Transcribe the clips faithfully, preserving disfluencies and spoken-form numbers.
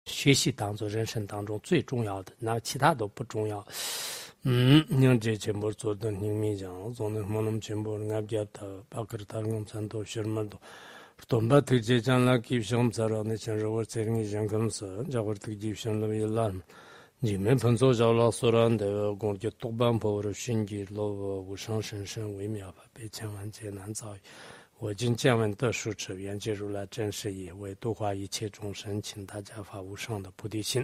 学习当做人生当中最重要的，那其他都不重要。嗯，你这全部做的你没讲，做的我们全部俺家的把个他共产党学么多。东北推荐将来给小们在那像是我这里讲公司，叫我推荐小们一烂。你们朋友叫老所然的工作多半跑的选举老无上神圣微妙吧，被千万劫难遭遇。我今见闻得书持愿解如来真实义，为度化一切众生，请大家发无上的菩提心。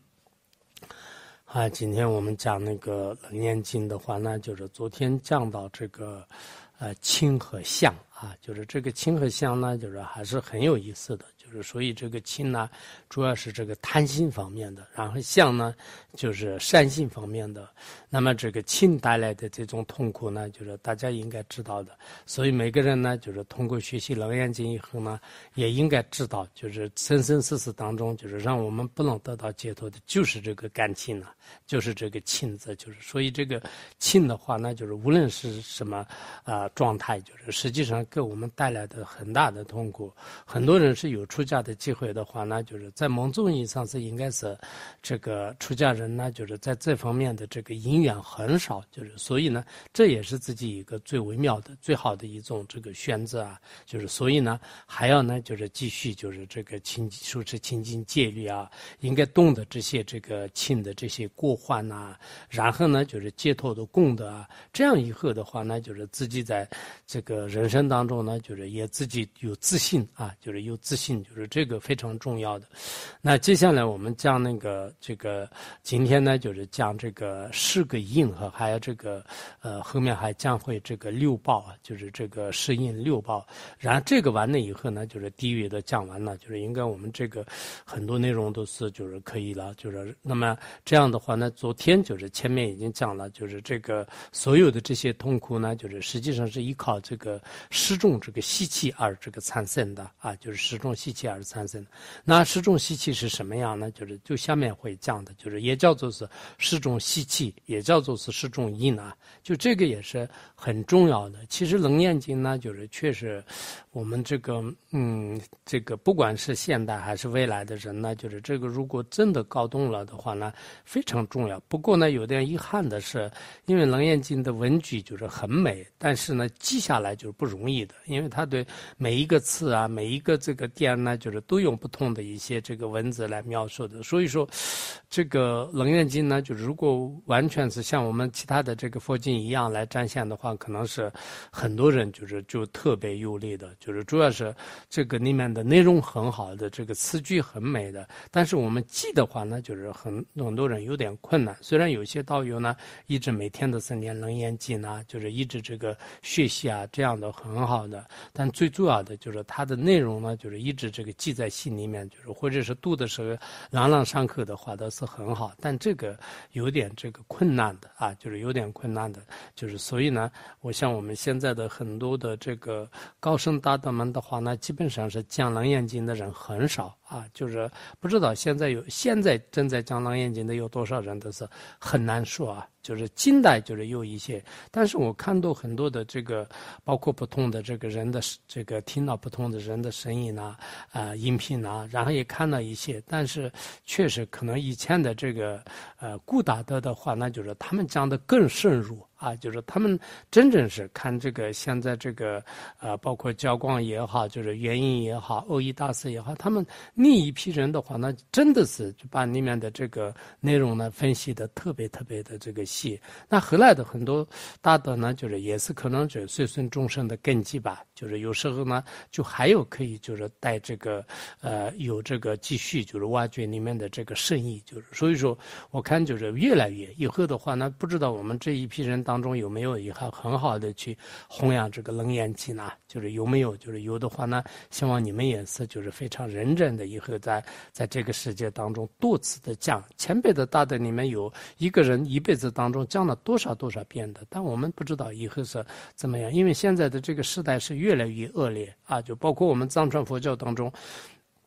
啊，今天我们讲那个《楞严经》的话呢，就是昨天讲到这个，呃，亲和相啊，就是这个亲和相呢，就是还是很有意思的。就是所以这个亲呢，主要是这个贪心方面的，然后相呢，就是善心方面的。那么这个亲带来的这种痛苦呢，就是大家应该知道的。所以每个人呢，就是通过学习《楞严经》以后呢，也应该知道，就是生生死死当中，就是让我们不能得到解脱的，就是这个感情呢，就是这个亲字，就是所以这个亲的话呢，就是无论是什么啊、呃、状态，就是实际上给我们带来的很大的痛苦。很多人是有出家的机会的话呢，就是在某种意义上是应该是这个出家人呢，就是在这方面的这个因缘很少，就是所以呢，这也是自己一个最微妙的、最好的一种这个选择啊。就是所以呢，还要呢，就是继续就是这个清受持清净戒律啊，应该懂得这些这个亲的这些过患呐，然后呢，就是解脱的功德啊。这样以后的话呢，就是自己在这个人生当中呢，就是也自己有自信啊，就是有自信。就是这个非常重要的。那接下来我们讲那个这个今天呢，就是讲这个十个印和还有这个呃后面还将会这个六报啊，就是这个十印六报。然后这个完了以后呢，就是地狱的讲完了，就是应该我们这个很多内容都是就是可以了，就是那么这样的话呢，昨天就是前面已经讲了，就是这个所有的这些痛苦呢，就是实际上是依靠这个十种这个习气而这个产生的啊，就是十种习气而产生的。那十种习气是什么样呢？就是就下面会讲的，就是也叫做是十种习气，也叫做是十种因啊。就这个也是很重要的。其实《楞严经》呢，就是确实我们这个嗯，这个不管是现代还是未来的人呢，就是这个如果真的搞懂了的话呢，非常重要。不过呢，有点遗憾的是，因为《楞严经》的文句就是很美，但是呢，记下来就是不容易的，因为它对每一个词啊，每一个这个点呢，就是都用不同的一些这个文字来描述的。所以说，这个《楞严经》呢，就是如果完全是像我们其他的这个佛经一样来展现的话，可能是很多人就是就特别有利的，就是主要是这个里面的内容很好的，这个词句很美的，但是我们记的话呢，就是很很多人有点困难。虽然有些道友呢，一直每天都是念《楞严经》啊，就是一直这个学习啊，这样的很好的，但最主要的就是它的内容呢，就是一直这个记在心里面，就是或者是读的时候朗朗上口的话都是很好，但这个有点这个困难的啊，就是有点困难的，就是所以呢，我想我们现在的很多的这个高僧大德们的话呢，基本上是讲《楞严经》的人很少啊，就是不知道现在有现在正在讲《楞严经》的有多少人，都是很难说啊。就是近代就是有一些，但是我看到很多的这个，包括不同的这个人的这个听到不同的人的声音啊，啊、呃、音频啊，然后也看到一些，但是确实可能以前的这个呃古大德的话，那就是他们讲的更深入。啊，就是他们真正是看这个现在这个呃，包括教光也好，就是元音也好，欧一大师也好，他们那一批人的话呢，真的是就把里面的这个内容呢分析的特别特别的这个细。那后来的很多大德呢，就是也是可能是随顺众生的根基吧，就是有时候呢，就还有可以就是带这个呃有这个继续就是挖掘里面的这个深意，就是所以说我看就是越来越以后的话呢，不知道我们这一批人当中有没有以后很好的去弘扬这个楞严经呢？就是有没有？就是有的话呢，希望你们也是就是非常认真的，以后在在这个世界当中多次的讲。前辈的大德里面有一个人一辈子当中讲了多少多少遍的，但我们不知道以后是怎么样，因为现在的这个时代是越来越恶劣啊，就包括我们藏传佛教当中。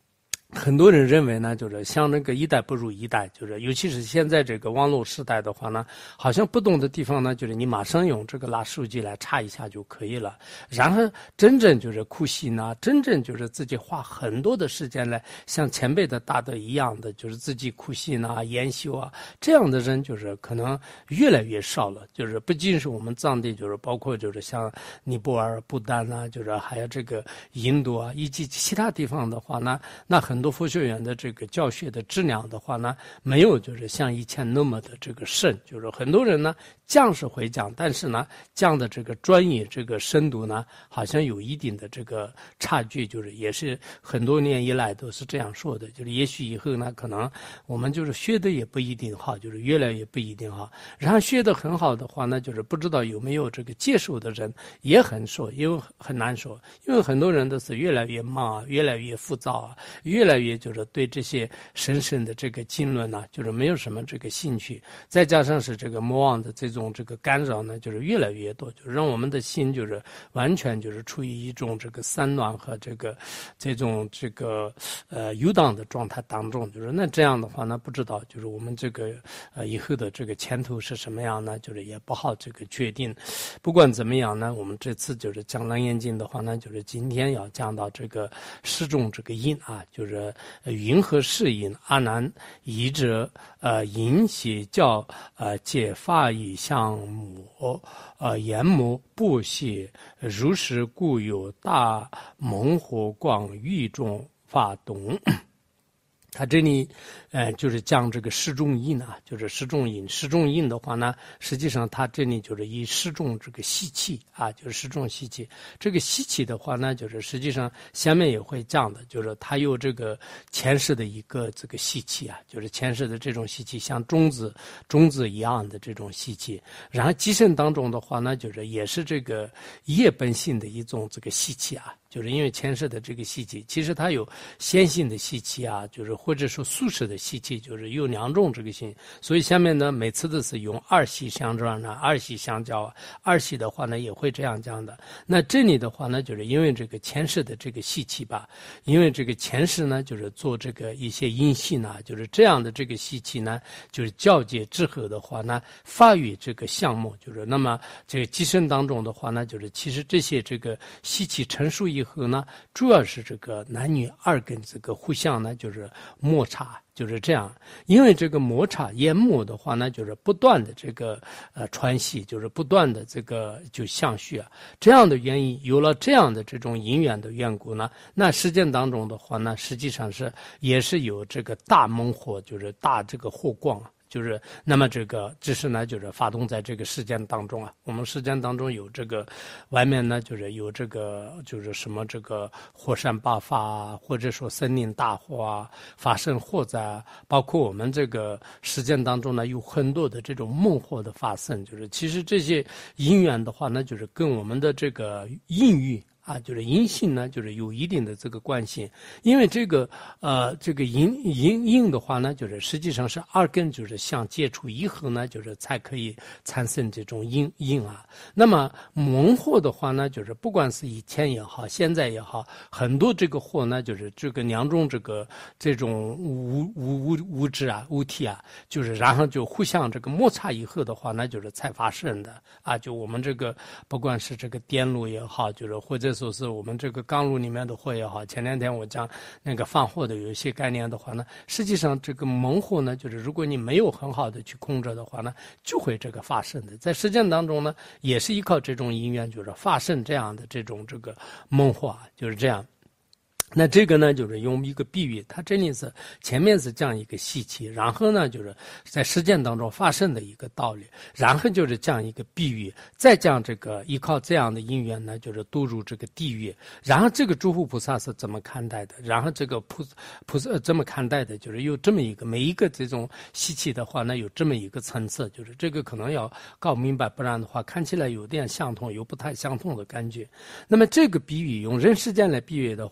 很多人认为呢，就是像那个一代不如一代，就是尤其是现在这个网络时代的话呢，好像不懂的地方呢，就是你马上用这个拿手机来查一下就可以了。然后真正就是苦习呢，真正就是自己花很多的时间来像前辈的大德一样的，就是自己苦习呢、研修啊，这样的人就是可能越来越少了。就是不仅是我们藏地，就是包括就是像尼泊尔、不丹啊，就是还有这个印度啊，以及其他地方的话呢，那很。很多佛学院的这个教学的质量的话呢，没有就是像以前那么的这个深，就是很多人呢讲是会讲，但是呢讲的这个专业这个深度呢，好像有一定的这个差距，就是也是很多年以来都是这样说的，就是也许以后呢，可能我们就是学的也不一定好，就是越来越不一定好。然后学的很好的话呢，就是不知道有没有这个接受的人也很少，因为很难说，因为很多人都是越来越忙啊，越来越浮躁啊，越来越越就是对这些神圣的这个经论呢，就是没有什么这个兴趣，再加上是这个魔王的这种这个干扰呢，就是越来越多，就让我们的心就是完全就是处于一种这个散乱和这个这种这个呃游荡的状态当中。就是那这样的话呢，不知道就是我们这个呃以后的这个前途是什么样呢？就是也不好这个决定。不管怎么样呢，我们这次就是讲楞严经的话呢，就是今天要讲到这个十种这个因啊，就是。云和世因阿难疑者呃因邪教呃解法以相母呃言母不邪如是故有大蒙惑广域众法懂。他这里，呃，就是讲这个十种因啊，就是十种因。十种因的话呢，实际上他这里就是以十种这个习气啊，就是十种习气。这个习气的话呢，就是实际上下面也会讲的，就是它有这个前世的一个这个习气啊，就是前世的这种习气，像种子种子一样的这种习气。然后基身当中的话呢，就是也是这个业本性的一种这个习气啊。就是因为前世的这个习气，其实它有先性的习气啊，就是或者说宿世的习气，就是有两种这个性。所以下面呢，每次都是用二系相转呢，二系相交啊，二系的话呢也会这样讲的。那这里的话呢，就是因为这个前世的这个习气吧，因为这个前世呢，就是做这个一些因性啊，就是这样的这个习气呢，就是交接之后的话呢，发育这个项目，就是那么这个基身当中的话呢，就是其实这些这个习气成熟以以后呢，主要是这个男女二根这个互相呢，就是摩擦，就是这样。因为这个摩擦研磨的话呢，就是不断的这个呃传系，就是不断的这个就相续啊。这样的原因，有了这样的这种因缘的缘故呢，那实践当中的话呢，实际上是也是有这个大猛火，就是大这个火光啊。就是那么这个只是呢，就是发动在这个时间当中啊。我们时间当中有这个，外面呢就是有这个就是什么这个火山爆发啊，或者说森林大火啊，发生火灾啊，包括我们这个时间当中呢有很多的这种猛火的发生，就是其实这些因缘的话呢，就是跟我们的这个应运。啊，就是阴性呢，就是有一定的这个关系，因为这个呃，这个阴阴阴的话呢，就是实际上是二根就是相接触以后呢，就是才可以产生这种阴阴啊。那么猛火的话呢，就是不管是以前也好，现在也好，很多这个火呢，就是这个两种这个这种物物物物质啊、物体啊，就是然后就互相这个摩擦以后的话呢，就是才发生的啊。就我们这个不管是这个电路也好，就是或者说是我们这个钢炉里面的火也好，前两天我讲那个放火的有一些概念的话呢，实际上这个猛火呢，就是如果你没有很好的去控制的话呢，就会这个发生的。在实践当中呢，也是依靠这种因缘，就是发生这样的这种这个猛火，就是这样。那这个呢，就是用一个比喻，它这里是前面是讲一个习气，然后呢，就是在实践当中发生的一个道理，然后就是讲一个比喻，再讲这个依靠这样的因缘呢，就是堕入这个地狱，然后这个诸佛菩萨是怎么看待的，然后这个菩菩萨怎么看待的，就是有这么一个每一个这种习气的话呢，有这么一个层次，就是这个可能要搞明白，不然的话看起来有点相同，有不太相同的感觉。那么这个比喻用人世间来比喻的话呢，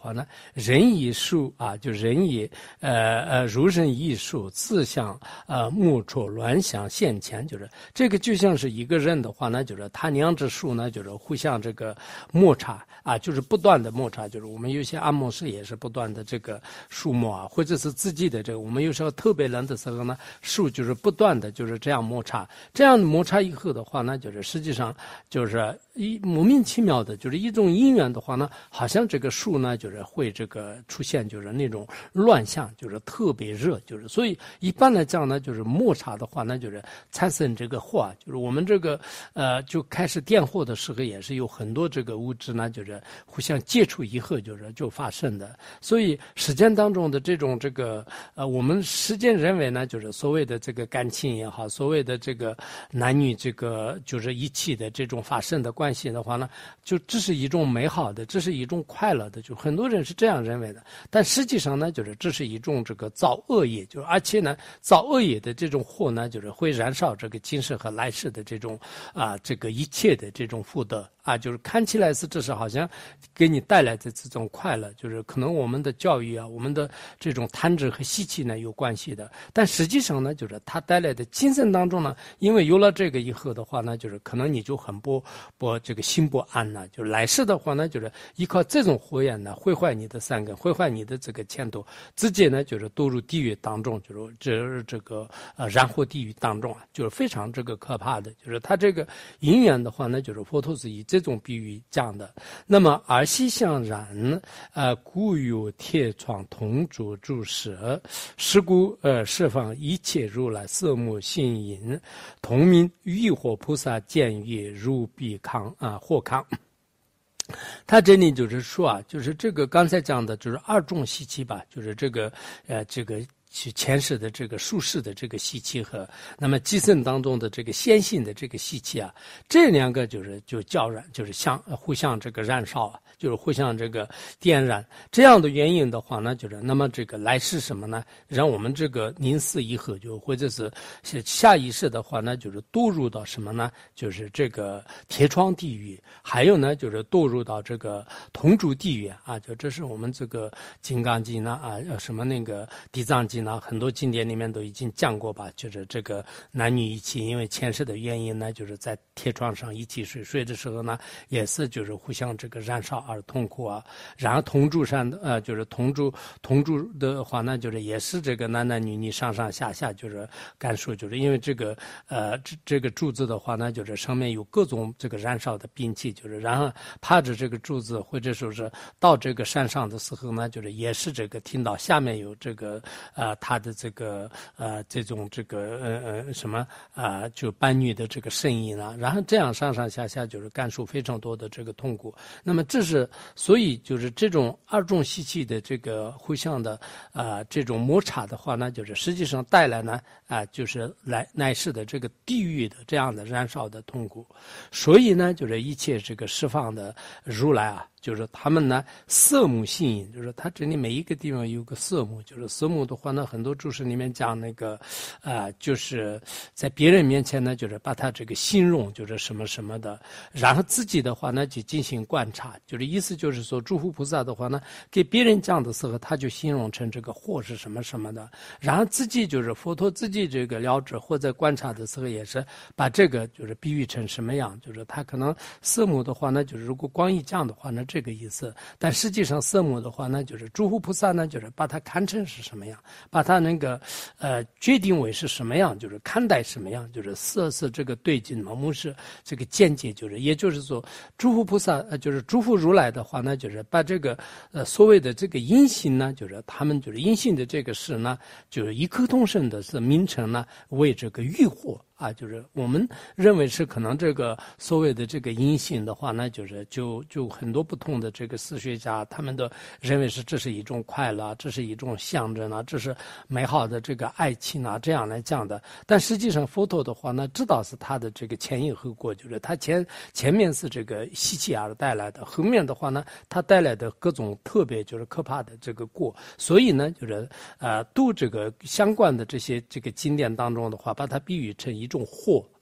人以树啊，就人以呃呃如人以树，自相呃木处乱相现前，就是这个就像是一个人的话呢，就是他两只树呢，就是互相这个摩擦啊，就是不断的摩擦，就是我们有些按摩师也是不断的这个树木啊，或者是自己的这个，我们有时候特别冷的时候呢，树就是不断的就是这样摩擦，这样摩擦以后的话呢，就是实际上就是一莫名其妙的，就是一种因缘的话呢，好像这个树呢，就是会这个出现就是那种乱象，就是特别热，就是所以一般来讲呢，就是摩擦的话呢，就是产生这个火，就是我们这个呃就开始点火的时候，也是有很多这个物质呢，就是互相接触以后，就是就发生的。所以实践当中的这种这个呃，我们实践认为呢，就是所谓的这个感情也好，所谓的这个男女这个就是一起的这种发生的关系的话呢，就这是一种美好的，这是一种快乐的，就很多人是这样认为的。但实际上呢，就是这是一种这个造恶业，就而且呢，造恶业的这种火呢，就是会燃烧这个今世和来世的这种啊，这个一切的这种福德啊，就是看起来是这是好像给你带来的这种快乐，就是可能我们的教育啊，我们的这种贪执和习气呢有关系的。但实际上呢，就是它带来的精神当中呢，因为有了这个以后的话呢，就是可能你就很不不这个心不安呢。就来世的话呢，就是依靠这种火焰呢，毁坏你的善根，毁坏你的这个前途，直接呢就是堕入地狱当中，就是这这个呃燃火地狱当中啊，就是非常这个可怕的。就是它这个因缘的话呢，就是佛陀是以这种比喻讲的。那么耳息相染，呃，故有铁窗铜烛注舍，是故呃释放一切如来色目性隐，同名浴火菩萨见月如彼康啊或康。他这里就是说啊，就是这个刚才讲的就是二种习气吧，就是这个呃这个去前世的这个术士的这个习气和那么基圣当中的这个先性的这个习气啊，这两个就是就交燃，就是相互相这个燃烧啊，就是互相这个点燃。这样的原因的话呢，就是那么这个来世什么呢？让我们这个临死以后就或者是下意识的话呢，就是堕入到什么呢？就是这个铁窗地狱，还有呢就是堕入到这个铜烛地狱啊，就这是我们这个金刚经呢啊，什么那个地藏经呢，很多经典里面都已经讲过吧，就是这个男女一起，因为前世的原因呢，就是在铁窗上一起睡，睡的时候呢，也是就是互相这个燃烧而痛苦啊。然后铜柱上的呃，就是铜柱铜柱的话呢，就是也是这个男男女女上上下下就是感受，就是因为这个呃这这个柱子的话呢，就是上面有各种这个燃烧的兵器，就是然后趴着这个柱子，或者说是到这个山上的时候呢，就是也是这个听到下面有这个呃他的这个呃这种这个呃呃什么啊、呃、就伴侣的这个声音啊，然后这样上上下下就是感受非常多的这个痛苦。那么这是所以就是这种二种习气的这个互相的啊、呃、这种摩擦的话呢，就是实际上带来呢啊、呃、就是来来世的这个地狱的这样的燃烧的痛苦。所以呢，就是一切这个释放的如来啊，就是他们呢色目性隐，就是他这里每一个地方有个色目，就是色目的话呢，很多注释里面讲那个啊、呃，就是在别人面前呢，就是把他这个形容就是什么什么的，然后自己的话呢就进行观察，就是意思就是说，诸佛菩萨的话呢，给别人讲的时候，他就形容成这个火是什么什么的，然后自己就是佛陀自己这个了知或者观察的时候，也是把这个就是比喻成什么样，就是他可能色目的话呢，就是如果光一讲的话呢，这个意思，但实际上色目的话呢，就是诸佛菩萨呢，就是把它看成是什么样，把它那个呃决定为是什么样，就是看待什么样，就是色是这个对境嘛，目是这个见解，就是也就是说，诸佛菩萨呃就是诸佛如来的话呢，就是把这个呃所谓的这个因性呢，就是他们就是因性的这个事呢，就是异口同声的是名称呢为这个欲火。啊，就是我们认为是可能这个所谓的这个因性的话呢，就是就就很多不同的这个史学家，他们都认为是这是一种快乐，这是一种象征啊，这是美好的这个爱情啊，这样来讲的。但实际上佛陀的话呢，知道是他的这个前因后果，就是他前前面是这个习气而带来的，后面的话呢，他带来的各种特别就是可怕的这个果，所以呢，就是呃读这个相关的这些这个经典当中的话，把它比喻成一。一种火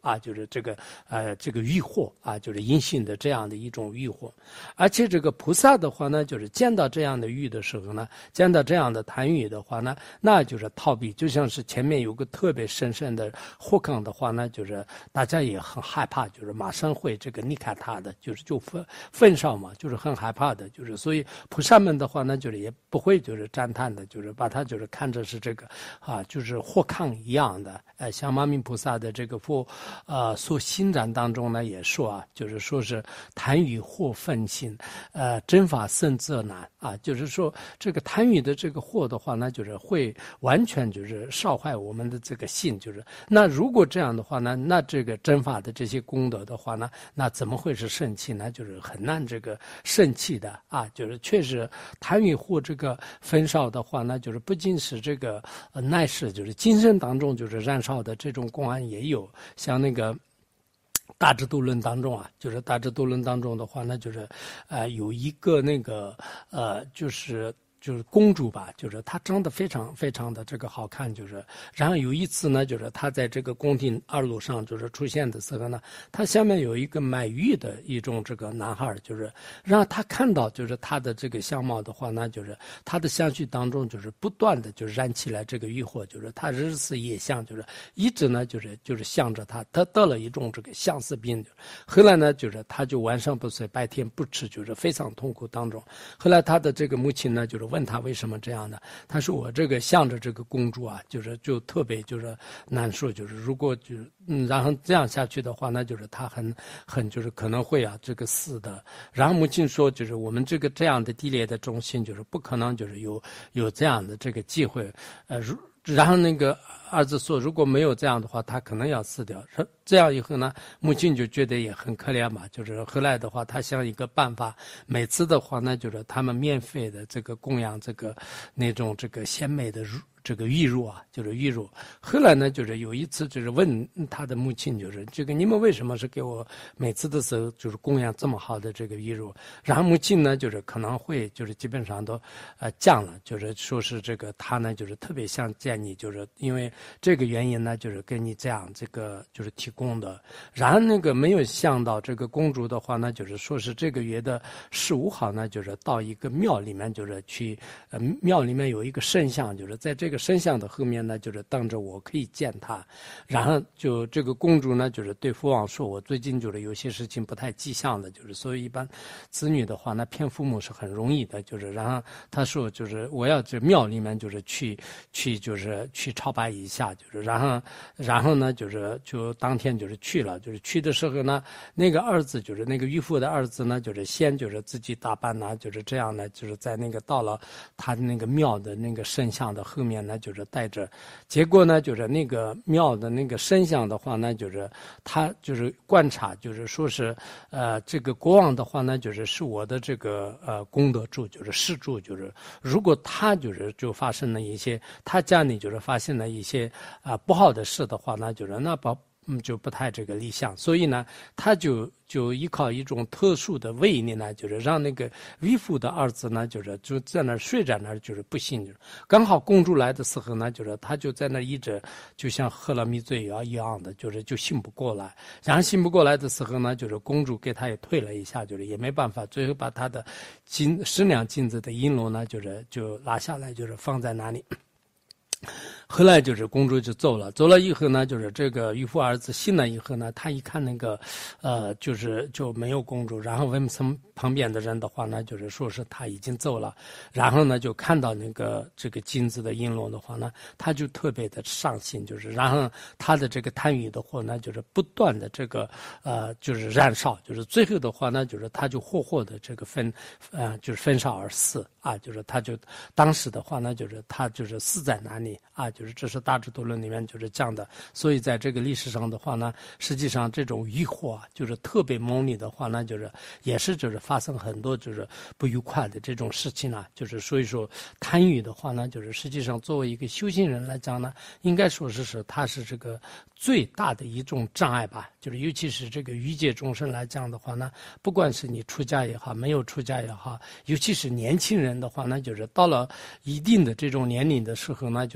啊，就是这个呃这个欲惑啊，就是阴性的这样的一种欲惑。而且这个菩萨的话呢，就是见到这样的欲的时候呢，见到这样的贪欲的话呢，那就是逃避，就像是前面有个特别深深的火坑的话呢，就是大家也很害怕，就是马上会这个离开他的，就是就焚焚烧嘛，就是很害怕的，就是所以菩萨们的话呢，就是也不会就是赞叹的，就是把他就是看着是这个啊，就是火坑一样的。呃，像马明菩萨的这个佛呃所心展当中呢，也说啊，就是说是贪欲祸愤心，呃，真法甚则难啊，就是说这个贪欲的这个祸的话呢，就是会完全就是烧坏我们的这个心，就是那如果这样的话呢，那这个真法的这些功德的话呢，那怎么会是圣气呢？就是很难这个圣气的啊，就是确实贪欲祸这个焚烧的话呢，就是不仅是这个呃乃是就是精神当中就是燃烧的这种公案也有，像那个大智度论当中啊，就是大智度论当中的话呢，就是呃有一个那个呃就是就是公主吧，就是她长得非常非常的这个好看，就是然后有一次呢，就是她在这个宫廷二楼上就是出现的时候呢，她下面有一个卖玉的一种这个男孩，就是让她看到就是她的这个相貌的话呢，就是她的相续当中就是不断的就是燃起来这个欲火，就是她日思夜想，就是一直呢就是就是想着她，她得了一种这个相思病，后来呢就是她就晚上不睡，白天不吃，就是非常痛苦当中。后来她的这个母亲呢就是问他为什么这样的，他说我这个向着这个公主啊，就是就特别就是难受，就是如果就嗯，然后这样下去的话，那就是他很很就是可能会啊这个死的。然后母亲说，就是我们这个这样的低劣的中心，就是不可能就是有有这样的这个机会，呃，如然后那个儿子说，如果没有这样的话，他可能要死掉。这样以后呢，母亲就觉得也很可怜嘛，就是后来的话，他想一个办法，每次的话呢，就是他们免费的这个供养这个那种这个鲜美的乳。这个玉乳啊，就是玉乳。后来呢，就是有一次，就是问他的母亲，就是这个你们为什么是给我每次的时候就是供养这么好的这个玉乳？然后母亲呢，就是可能会就是基本上都呃降了，就是说是这个他呢，就是特别想见你，就是因为这个原因呢，就是给你这样这个就是提供的。然后那个没有想到这个公主的话呢，就是说是这个月的十五号呢，就是到一个庙里面，就是去呃庙里面有一个神像，就是在这个神像的后面呢，就是等着我可以见他。然后就这个公主呢，就是对父王说，我最近就是有些事情不太迹象的，就是所以一般子女的话呢，骗父母是很容易的，就是然后他说就是我要这庙里面就是去去就是去朝拜一下，就是然后然后呢就是就当天就是去了，就是去的时候呢，那个儿子就是那个渔夫的儿子呢，就是先就是自己打扮呢，就是这样呢，就是在那个到了他那个庙的那个神像的后面呢，就是带着，结果呢，就是那个庙的那个神像的话呢，就是他就是观察，就是说是呃这个国王的话呢，就是是我的这个呃功德主，就是施主，就是如果他就是就发生了一些他家里就是发现了一些啊、呃、不好的事的话呢，就是那把。嗯，就不太这个理想，所以呢，他就就依靠一种特殊的威力呢，就是让那个渔夫的儿子呢，就是就在那儿睡在那儿，就是不醒。刚好公主来的时候呢，就是他就在那儿一直就像喝了迷醉药一样的，就是就醒不过来。然后醒不过来的时候呢，就是公主给他也推了一下，就是也没办法，最后把他的金十两金子的璎珞呢，就是就拿下来，就是放在那里。后来就是公主就走了，走了以后呢，就是这个渔夫儿子醒了以后呢，他一看那个，呃，就是就没有公主，然后问从旁边的人的话呢，就是说是他已经走了，然后呢就看到那个这个金子的璎珞的话呢，他就特别的伤心，就是然后他的这个贪欲的火呢，就是不断的这个呃就是燃烧，就是最后的话呢，就是他就活活的这个焚呃就是焚烧而死啊，就是他就当时的话呢，就是他就是死在那里啊。就是这是大智度论里面就是讲的，所以在这个历史上的话呢，实际上这种欲火啊，就是特别猛烈的话呢，就是也是就是发生很多就是不愉快的这种事情啊，就是所以说贪欲的话呢，就是实际上作为一个修行人来讲呢，应该说是是它是这个最大的一种障碍吧，就是尤其是这个欲界众生来讲的话呢，不管是你出家也好，没有出家也好，尤其是年轻人的话呢，就是到了一定的这种年龄的时候呢，就是他的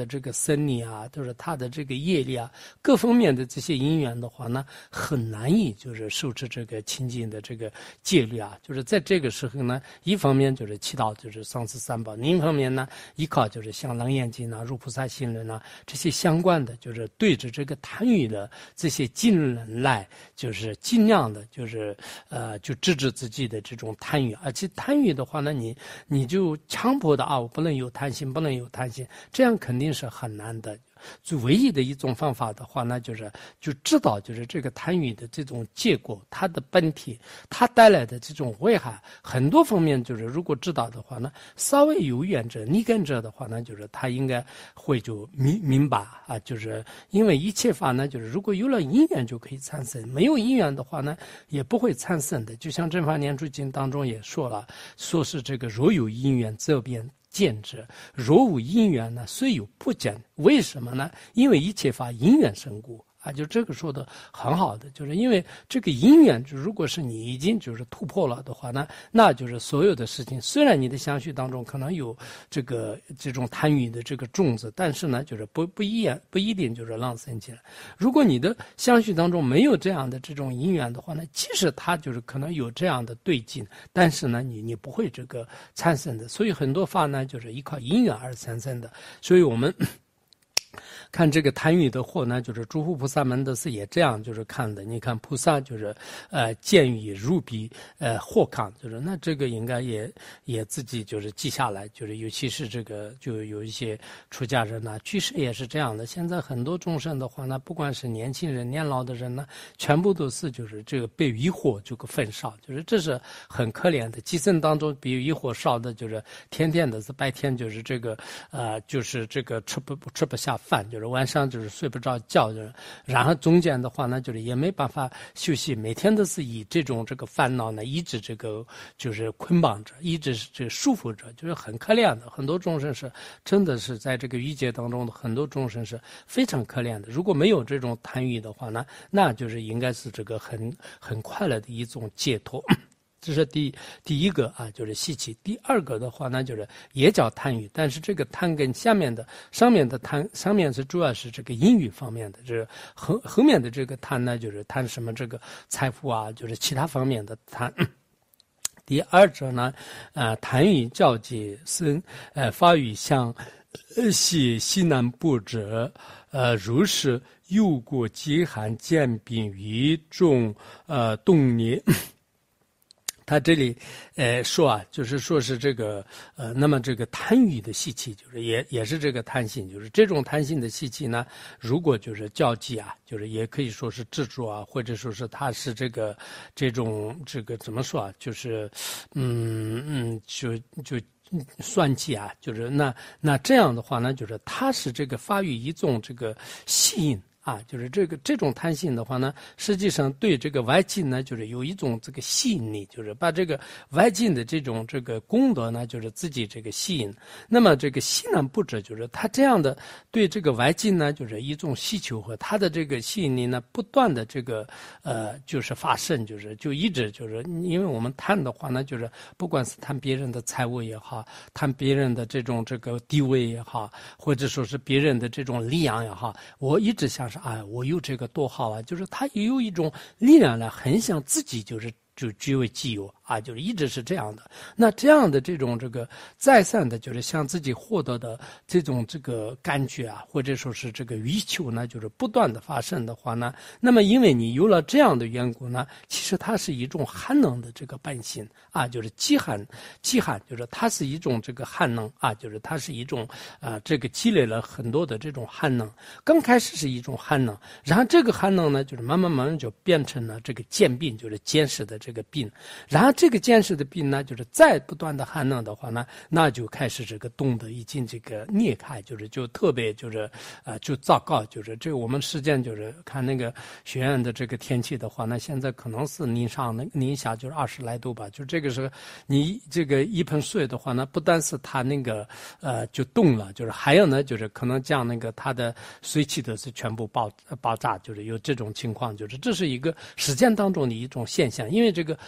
的这个生理啊，就是他的这个业力啊，各方面的这些因缘的话呢，很难以就是受持这个清净的这个戒律啊，就是在这个时候呢，一方面就是祈祷就是上师三宝，另一方面呢，依靠就是像楞严经啊、入菩萨行论啊这些相关的，就是对着这个贪欲的这些经论来，就是尽量的就是呃就制止自己的这种贪欲，而且贪欲的话呢，你你就强迫的啊，我不能有贪心，不能有贪心，这样肯定是很难的。最唯一的一种方法的话呢，就是就知道就是这个贪欲的这种结果，它的本体，它带来的这种危害，很多方面就是如果知道的话呢，稍微有缘者、逆根者的话呢，就是他应该会就明明白啊，就是因为一切法呢，就是如果有了因缘就可以产生，没有因缘的话呢，也不会产生的。就像《正法念处经》当中也说了，说是这个若有因缘则变见之，若无因缘呢，虽有不见。为什么呢？因为一切法因缘生故啊，就这个说的很好的，就是因为这个因缘，就如果是你已经就是突破了的话呢，那就是所有的事情，虽然你的相续当中可能有这个这种贪欲的这个种子，但是呢，就是不不一不一定就是浪生起来。如果你的相续当中没有这样的这种因缘的话呢，即使它就是可能有这样的对境，但是呢，你你不会这个产生的。所以很多法呢，就是依靠因缘而产生的。所以我们看这个贪欲的祸呢，就是诸佛菩萨们的是也这样就是看的。你看菩萨就是呃见欲如彼呃祸抗，就是那这个应该也也自己就是记下来，就是尤其是这个就有一些出家人呢、啊，居士也是这样的。现在很多众生的话呢，不管是年轻人、年老的人呢，全部都是就是这个被欲火这个焚烧，就是这是很可怜的。基层当中比欲火烧的，就是天天的是白天就是这个呃就是这个吃不吃不下饭，就是晚上就是睡不着觉，就是然后中间的话呢，就是也没办法休息，每天都是以这种这个烦恼呢，一直这个就是捆绑着，一直是这个束缚着，就是很可怜的。很多众生是真的是在这个欲界当中的很多众生是非常可怜的。如果没有这种贪欲的话呢，那就是应该是这个很很快乐的一种解脱。这是第第一个啊，就是习气。第二个的话呢，就是也叫贪欲，但是这个贪跟下面的上面的贪，上面是主要是这个淫欲方面的，就是后后面的这个贪呢，就是贪什么这个财富啊，就是其他方面的贪。第二者呢，呃，贪欲教己生，呃，发于相，呃，系西南部者，呃，如是忧国饥寒兼并于众，呃，动力。他这里，呃，说啊，就是说是这个，呃，那么这个贪欲的习气，就是也也是这个贪心，就是这种贪心的习气呢，如果就是交际啊，就是也可以说是执着啊，或者说是他是这个这种这个怎么说啊，就是，嗯嗯，就就。算计啊，就是那那这样的话呢，就是它是这个发育一种这个吸引啊，就是这个这种贪心的话呢，实际上对这个外境呢，就是有一种这个吸引力，就是把这个外境的这种这个功德呢，就是自己这个吸引。那么这个吸呢不止，就是他这样的对这个外境呢，就是一种需求和他的这个吸引力呢，不断的这个呃，就是发生，就是就一直就是，因为我们贪的话呢，就是不管是贪别人的财物也好，贪别人的这种这个地位也好，或者说是别人的这种力量也好，我一直想是哎，我有这个多好啊！就是他也有一种力量呢，很想自己就是就据为己有啊，就是一直是这样的。那这样的这种这个再三的，就是向自己获得的这种这个感觉啊，或者说是这个欲求呢，就是不断的发生的话呢，那么因为你有了这样的缘故呢，其实它是一种寒能的这个本性啊，就是饥寒，饥寒就是它是一种这个寒能啊，就是它是一种啊、呃，这个积累了很多的这种寒能。刚开始是一种寒能，然后这个寒能呢，就是慢慢慢慢就变成了这个见病，就是见识的这个病。然后这个见识的病呢，就是再不断的寒冷的话呢，那就开始这个冻得已经这个裂开，就是就特别就是呃就糟糕，就是这个我们时间就是看那个学院的这个天气的话，那现在可能是零上零下就是二十来度吧，就这个时候你这个一盆水的话呢，不但是它那个呃就冻了，就是还有呢就是可能将那个它的水汽都是全部爆爆炸，就是有这种情况，就是这是一个时间当中的一种现象，因为这个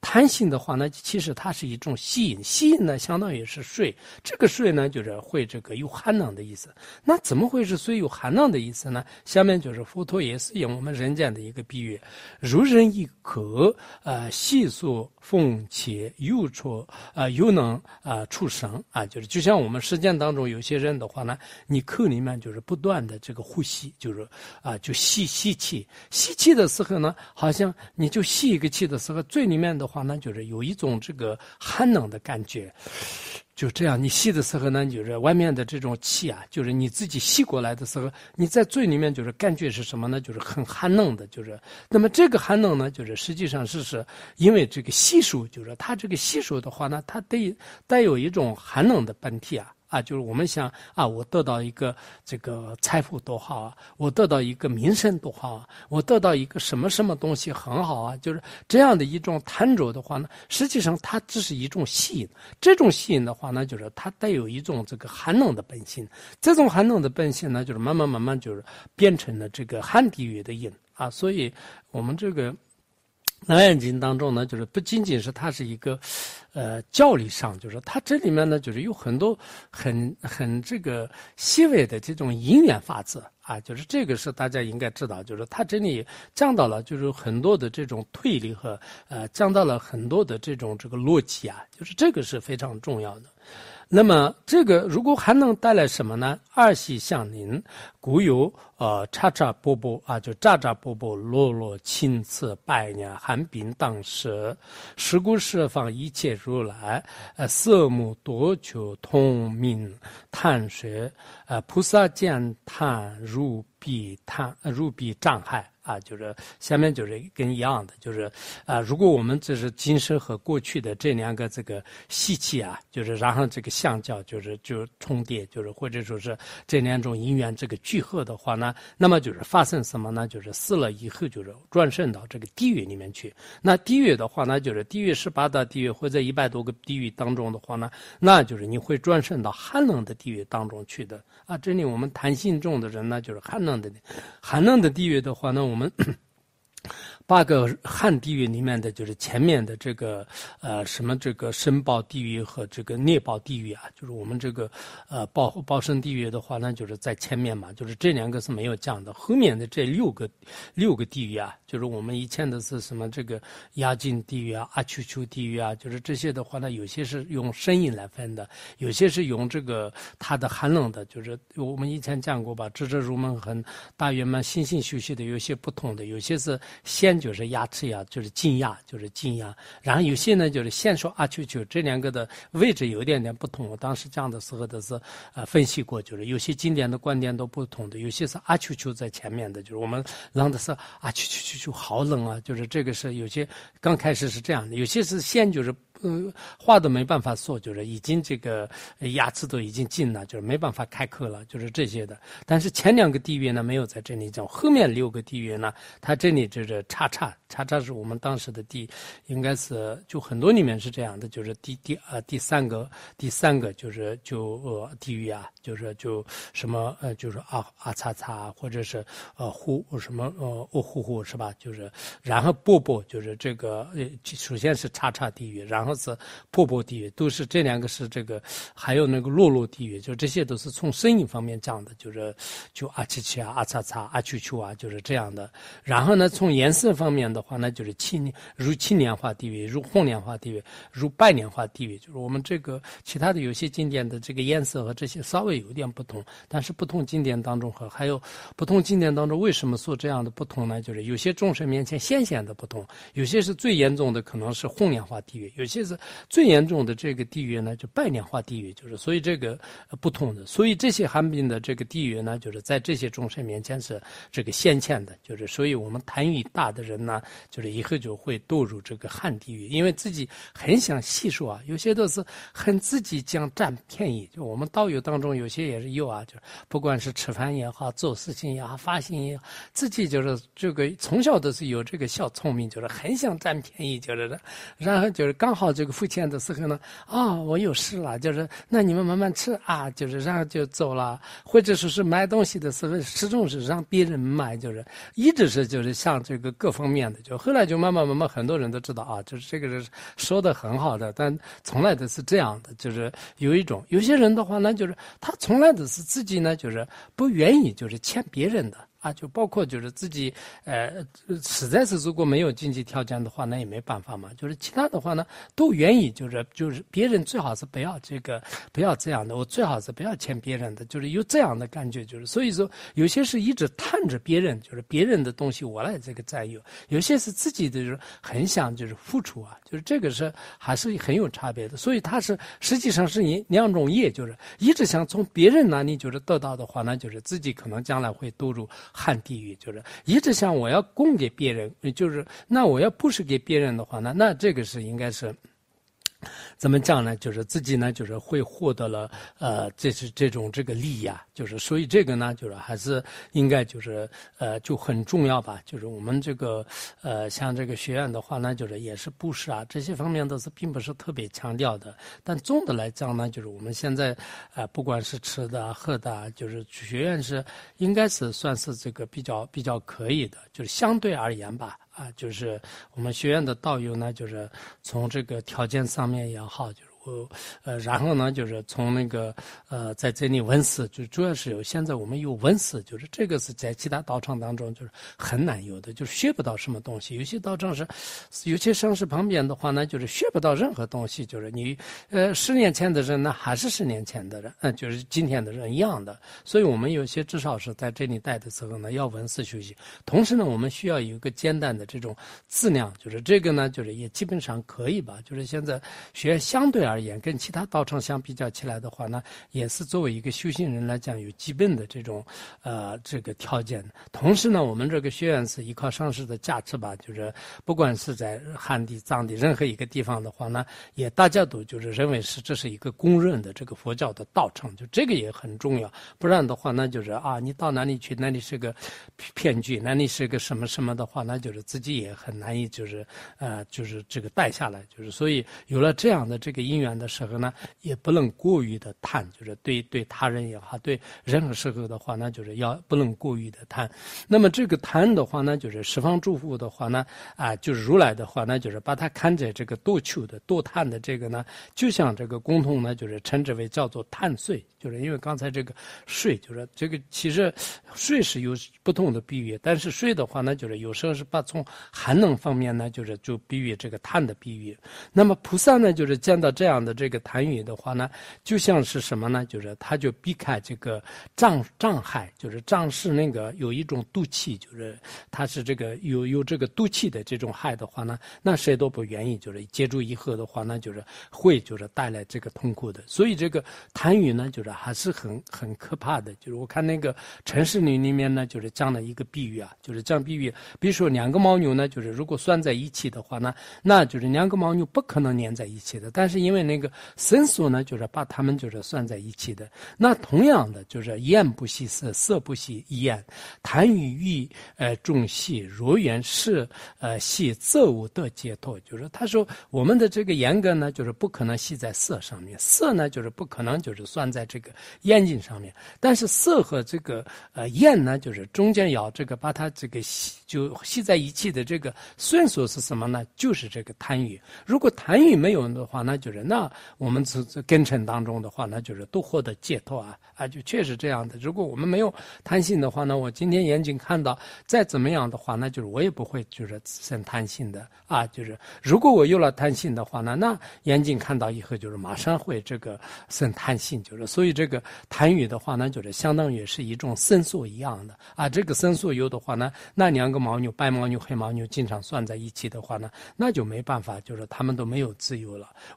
贪心的话呢，其实它是一种吸引，吸引呢相当于是水，这个水呢就是会这个有寒冷的意思。那怎么会是水有寒冷的意思呢？下面就是佛陀也是用我们人间的一个比喻，如人一渴，呃，细数风气，又出呃又能呃出生啊，就是就像我们实践当中有些人的话呢，你口里面就是不断的这个呼吸，就是啊、呃、就吸吸气，吸气的时候呢，好像你就吸一个气的时候，嘴里面的话呢，就是有一种这个寒冷的感觉。就这样，你吸的时候呢，就是外面的这种气啊，就是你自己吸过来的时候，你在嘴里面就是感觉是什么呢？就是很寒冷的，就是那么这个寒冷呢，就是实际上是是因为这个吸收，就是它这个吸收的话呢，它带带有一种寒冷的本体啊。啊，就是我们想啊，我得到一个这个财富多好啊，我得到一个名声多好啊，我得到一个什么什么东西很好啊，就是这样的一种贪着的话呢，实际上它只是一种吸引。这种吸引的话呢，就是它带有一种这个寒冷的本性。这种寒冷的本性呢，就是慢慢慢慢就是变成了这个寒地狱的因啊。所以我们这个《楞严经》当中呢，就是不仅仅是它是一个，呃，教理上，就是它这里面呢，就是有很多很很这个细微的这种因缘法则啊，就是这个是大家应该知道，就是它这里讲到了，就是很多的这种推理和呃，讲到了很多的这种这个逻辑啊，就是这个是非常重要的。那么这个如果还能带来什么呢？二系相邻，故有呃叉叉波波啊，就喳喳波波，落落亲次百年寒冰当时，是故十方一切如来，呃色目多求通明贪水，呃菩萨见贪如彼贪如彼障害。啊，就是下面就是跟一样的，就是啊、呃，如果我们这是今生和过去的这两个这个习气啊，就是然后这个相较就是就重叠，就是或者说是这两种因缘这个聚合的话呢，那么就是发生什么呢？就是死了以后就是转生到这个地狱里面去。那地狱的话呢，就是地狱十八大地狱或者一百多个地狱当中的话呢，那就是你会转生到寒冷的地狱当中去的啊。这里我们谈心重的人呢，就是寒冷的寒冷的地狱的话呢。我们八个汉地狱里面的就是前面的这个呃什么这个申报地狱和这个孽报地狱啊，就是我们这个呃报报生地狱的话呢，就是在前面嘛，就是这两个是没有讲的，后面的这六个六个地狱啊，就是我们以前的是什么这个压境地狱啊、阿丘丘地狱啊，就是这些的话呢，有些是用声音来分的，有些是用这个它的寒冷的，就是我们以前讲过吧，智者入门和大圆满心性修习的有些不同的，有些是先就是牙齿呀，就是金牙，就是金牙。然后有些呢，就是先说阿丘丘，这两个的位置有一点点不同。我当时讲的时候的是呃分析过，就是有些经典的观点都不同的，有些是阿丘丘在前面的，就是我们让的是阿丘丘丘丘好冷啊，就是这个是有些刚开始是这样的，有些是先就是。呃，话都没办法说，就是已经这个牙齿都已经进了，就是没办法开口了，就是这些的。但是前两个地狱呢没有在这里讲，后面六个地狱呢，它这里就是叉叉叉叉是我们当时的第，应该是就很多里面是这样的，就是第第呃第三个第三个就是就呃地狱啊，就是就什么呃就是啊啊叉叉或者是呃呼什么呃哦呼呼是吧？就是然后波波就是这个呃首先是叉叉地狱，然后。是波波地狱，都是这两个是这个，还有那个落落地狱，就这些都是从声音方面讲的，就是就阿七七啊、阿叉叉、阿丘丘啊，就是这样的。然后呢，从颜色方面的话呢，就是青如青莲花地狱、如红莲花地狱、如白莲花地狱，就是我们这个其他的有些经典的这个颜色和这些稍微有点不同，但是不同经典当中和还有不同经典当中为什么说这样的不同呢？就是有些众生面前显显的不同，有些是最严重的可能是红莲花地狱，有些是最严重的这个地狱呢，就白莲花地狱，就是所以这个、呃、不同的，所以这些寒冰的这个地狱呢，就是在这些众生面前是这个显现的，就是所以我们贪欲大的人呢，就是以后就会堕入这个寒地狱，因为自己很想细说啊，有些都是很自己想占便宜，就我们道友当中有有些也是有啊，就是不管是吃饭也好，做事情也好，发型也好，自己就是这个从小都是有这个小聪明，就是很想占便宜，就是然后就是刚好这个付钱的时候呢，啊、哦，我有事了，就是那你们慢慢吃啊，就是然后就走了，或者说是买东西的时候始终是让别人买，就是一直是就是像这个各方面的，就后来就慢慢慢慢很多人都知道啊，就是这个人说的很好的，但从来都是这样的，就是有一种有些人的话呢，就是他从来都是自己呢，就是不愿意就是欠别人的。啊，就包括就是自己，呃，实在是如果没有经济条件的话，那也没办法嘛。就是其他的话呢，都愿意，就是就是别人最好是不要这个，不要这样的，我最好是不要欠别人的，就是有这样的感觉，就是所以说有些是一直盼着别人，就是别人的东西我来这个占有，有些是自己的就是很想就是付出啊，就是这个是还是很有差别的。所以他是实际上是你两种业，就是一直想从别人那里就是得到的话呢，就是自己可能将来会堕入旱地狱，就是一直想我要供给别人，就是那我要不是给别人的话呢，那这个是应该是怎么讲呢？就是自己呢，就是会获得了呃，这是这种这个利益啊，就是所以这个呢，就是还是应该就是呃就很重要吧。就是我们这个呃像这个学院的话呢，就是也是布施啊这些方面都是并不是特别强调的。但总的来讲呢，就是我们现在呃不管是吃的、啊、喝的、啊，就是学院是应该是算是这个比较比较可以的，就是相对而言吧。啊，就是我们学院的导游呢，就是从这个条件上面也好，就是我呃，然后呢，就是从那个呃，在这里文思，就主要是有现在我们有文思，就是这个是在其他道场当中就是很难有的，就是学不到什么东西。有些道场是，有些城市旁边的话呢，就是学不到任何东西，就是你呃十年前的人呢，还是十年前的人，嗯、呃，就是今天的人一样的。所以我们有些至少是在这里待的时候呢，要文思学习，同时呢，我们需要有一个简单的这种质量，就是这个呢，就是也基本上可以吧。就是现在学院相对而言，跟其他道场相比较起来的话呢，也是作为一个修行人来讲，有基本的这种呃这个条件。同时呢，我们这个学院是依靠上师的加持吧，就是不管是在汉地、藏地任何一个地方的话呢，也大家都就是认为是这是一个公认的这个佛教的道场，就这个也很重要。不然的话呢，就是啊，你到哪里去，那里是个骗局，那里是个什么什么的话，那就是自己也很难以就是呃就是这个带下来，就是所以有了这样的这个因缘的时候呢，也不能过于的贪，就是对对他人也好，对任何时候的话呢，就是要不能过于的贪。那么这个贪的话呢，就是十方诸佛的话呢，啊，就是如来的话呢，就是把它看着这个多求的多贪的这个呢，就像这个共同呢，就是称之为叫做贪睡，就是因为刚才这个睡，就是这个其实睡是有不同的比喻，但是睡的话呢，就是有时候是把从寒冷方面呢，就是就比喻这个贪的比喻。那么菩萨呢，就是见到这样的这个贪欲的话呢，就像是什么呢？就是他就避开这个障障害，就是障是那个有一种毒气，就是他是这个有有这个毒气的这种害的话呢，那谁都不愿意，就是接触以后的话呢，就是会就是带来这个痛苦的。所以这个贪欲呢，就是还是很很可怕的。就是我看那个城市里里面呢，就是讲了一个比喻啊，就是讲比喻，比如说两个牦牛呢，就是如果拴在一起的话呢，那就是两个牦牛不可能粘在一起的，但是因为那个绳索呢，就是把它们就是拴在一起的。那同样的，就是眼不系色，色不系眼，贪欲欲呃众系，若缘是呃系则无得解脱。就是他说我们的这个眼根呢，就是不可能系在色上面，色呢就是不可能就是拴在这个眼睛上面，但是色和这个呃眼呢，就是中间要这个把它这个系就系在一起的这个绳索是什么呢？就是这个贪欲。如果贪欲没有的话，那就是那我们这这根尘当中的话，那就是都获得解脱啊啊，就确实这样的。如果我们没有贪心的话呢，我今天眼睛看到再怎么样的话，那就是我也不会就是生贪心的啊。就是如果我有了贪心的话呢，那眼睛看到以后就是马上会这个生贪心，就是所以这个贪欲的话呢，就是相当于是一种绳索一样的啊。这个绳索有的话呢，那两个牦牛，白牦牛、黑牦牛经常拴在一起的话呢，那就没办法，就是他们都没有自由了。我们相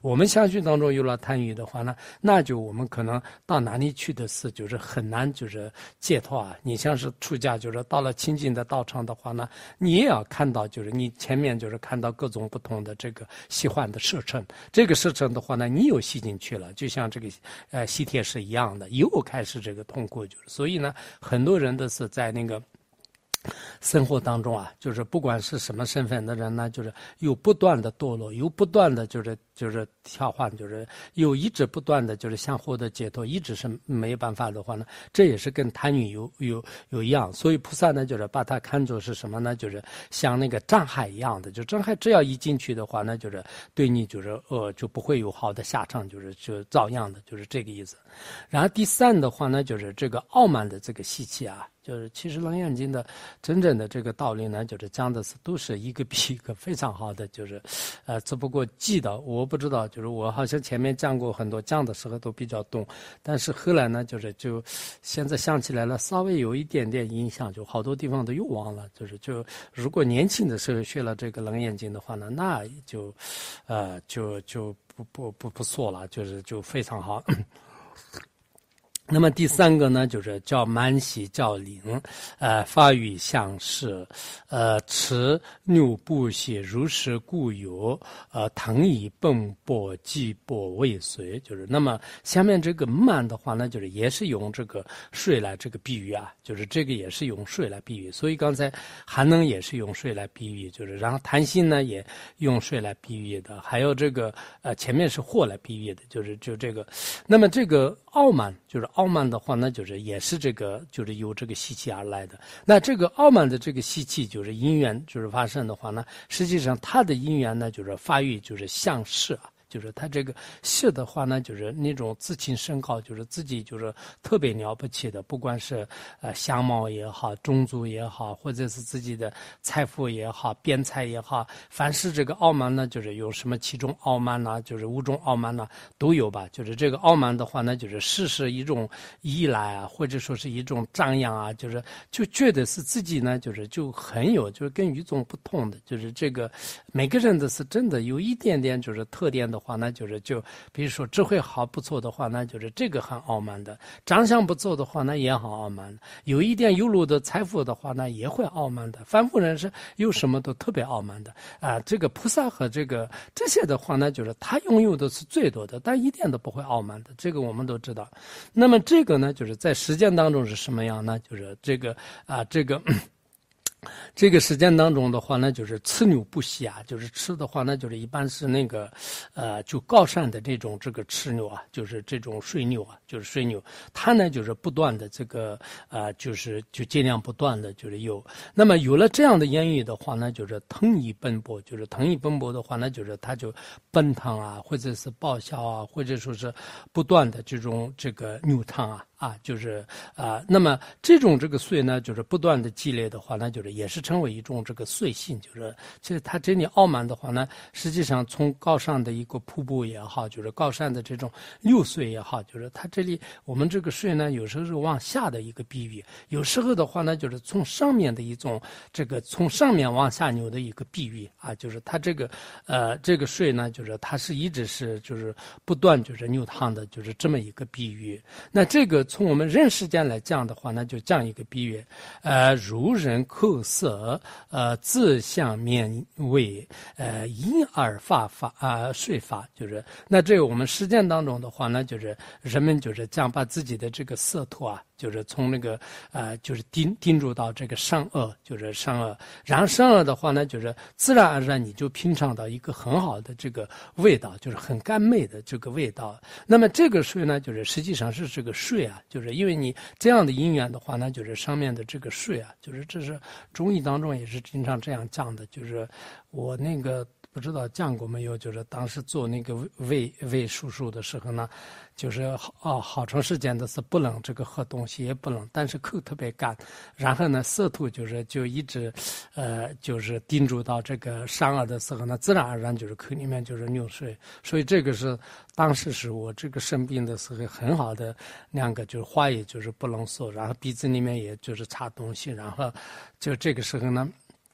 相续当中有了贪欲的话呢，那就我们可能到哪里去的是就是很难就是解脱啊。你像是出家，就是到了清净的道场的话呢，你也要看到就是你前面就是看到各种不同的这个喜欢的射程，这个射程的话呢，你又吸进去了，就像这个呃吸铁石一样的，又开始这个痛苦，就是所以呢，很多人都是在那个生活当中啊，就是不管是什么身份的人呢，就是有不断的堕落，有不断的就是就是跳换，就是有一直不断的就是想获得解脱，一直是没有办法的话呢，这也是跟贪欲有有有一样。所以菩萨呢，就是把它看作是什么呢？就是像那个障碍一样的，就障碍只要一进去的话呢，就是对你就是呃就不会有好的下场，就是就照样的，就是这个意思。然后第三的话呢，就是这个傲慢的这个习气啊。就是其实《楞严经》的真正的这个道理呢，就是讲的是都是一个比一个非常好的，就是呃，只不过记得我不知道，就是我好像前面讲过很多，讲的时候都比较懂，但是后来呢，就是就现在想起来了，稍微有一点点印象，就好多地方都又忘了。就是就如果年轻的时候学了这个《楞严经》的话呢，那就呃就就不不不不错了，就是就非常好。那么第三个呢，就是叫慢喜教领，呃，发语相视，呃，持牛不喜，如是故有，呃，腾以奔波，寂波未遂。就是那么下面这个慢的话呢，就是也是用这个水来这个比喻啊，就是这个也是用水来比喻。所以刚才寒冷也是用水来比喻，就是然后贪心呢也用水来比喻的，还有这个呃前面是火来比喻的，就是就这个。那么这个傲慢就是。傲慢的话呢，就是也是这个，就是由这个习气而来的。那这个傲慢的这个习气，就是因缘，就是发生的话呢，实际上它的因缘呢，就是发育，就是向势啊。就是他这个事的话呢，就是那种自信升高，就是自己就是特别了不起的，不管是呃相貌也好，种族也好，或者是自己的财富也好，边财也好，凡是这个傲慢呢，就是有什么七种傲慢呐、啊，就是五种傲慢呐、啊，都有吧。就是这个傲慢的话呢，就是事是一种依赖啊，或者说是一种张扬啊，就是就觉得是自己呢，就是就很有，就是跟与众不同的，就是这个每个人的是真的有一点点就是特点的。的话呢，就是就比如说智慧好不错的话呢，就是这个很傲慢的；长相不错的话呢，也很傲慢的；有一点有路的财富的话呢，也会傲慢的。凡夫人是有什么都特别傲慢的啊、呃。这个菩萨和这个这些的话呢，就是他拥有的是最多的，但一点都不会傲慢的。这个我们都知道。那么这个呢，就是在实践当中是什么样呢？就是这个啊、呃，这个。这个实践当中的话呢，就是吃牛不喜啊，就是吃的话呢，就是一般是那个，呃，就高山的这种这个吃牛啊，就是这种水牛啊，就是水牛，它呢就是不断的这个，呃，就是就尽量不断的就是有。那么有了这样的言语的话呢，就是腾以奔波，就是腾以奔波的话呢，就是它就奔腾啊，或者是报销啊，或者说是不断的这种这个扭烫啊。啊，就是啊、呃，那么这种这个岁呢，就是不断的积累的话呢，就是也是成为一种这个岁性，就是其实它这里傲慢的话呢，实际上从高山的一个瀑布也好，就是高山的这种流水也好，就是它这里我们这个水呢，有时候是往下的一个比喻，有时候的话呢，就是从上面的一种这个从上面往下流的一个比喻啊，就是它这个呃这个水呢，就是它是一直是就是不断就是流淌的，就是这么一个比喻。那这个。从我们人世间来讲的话呢，就这样一个比喻，呃，如人口色，呃，自相面为，呃，因而发发啊，税发，就是那这个我们实践当中的话呢，就是人们就是将把自己的这个色图啊，就是从那个呃，就是盯盯住到这个善恶，就是善恶，然后善恶的话呢，就是自然而然你就品尝到一个很好的这个味道，就是很甘美的这个味道。那么这个水呢，就是实际上是这个水啊。就是因为你这样的因缘的话呢，就是上面的这个水啊，就是这是中医当中也是经常这样讲的。就是我那个不知道讲过没有，就是当时做那个胃胃手术的时候呢，就是好哦好长时间的是不能这个喝东西也不能，但是口特别干，然后呢色图就是就一直呃就是盯住到这个善恶的时候呢，自然而然就是口里面就是流水，所以这个是当时是我这个生病的时候很好的两个，就是话也就是不能说，然后鼻子里面也就是插东西，然后就这个时候呢。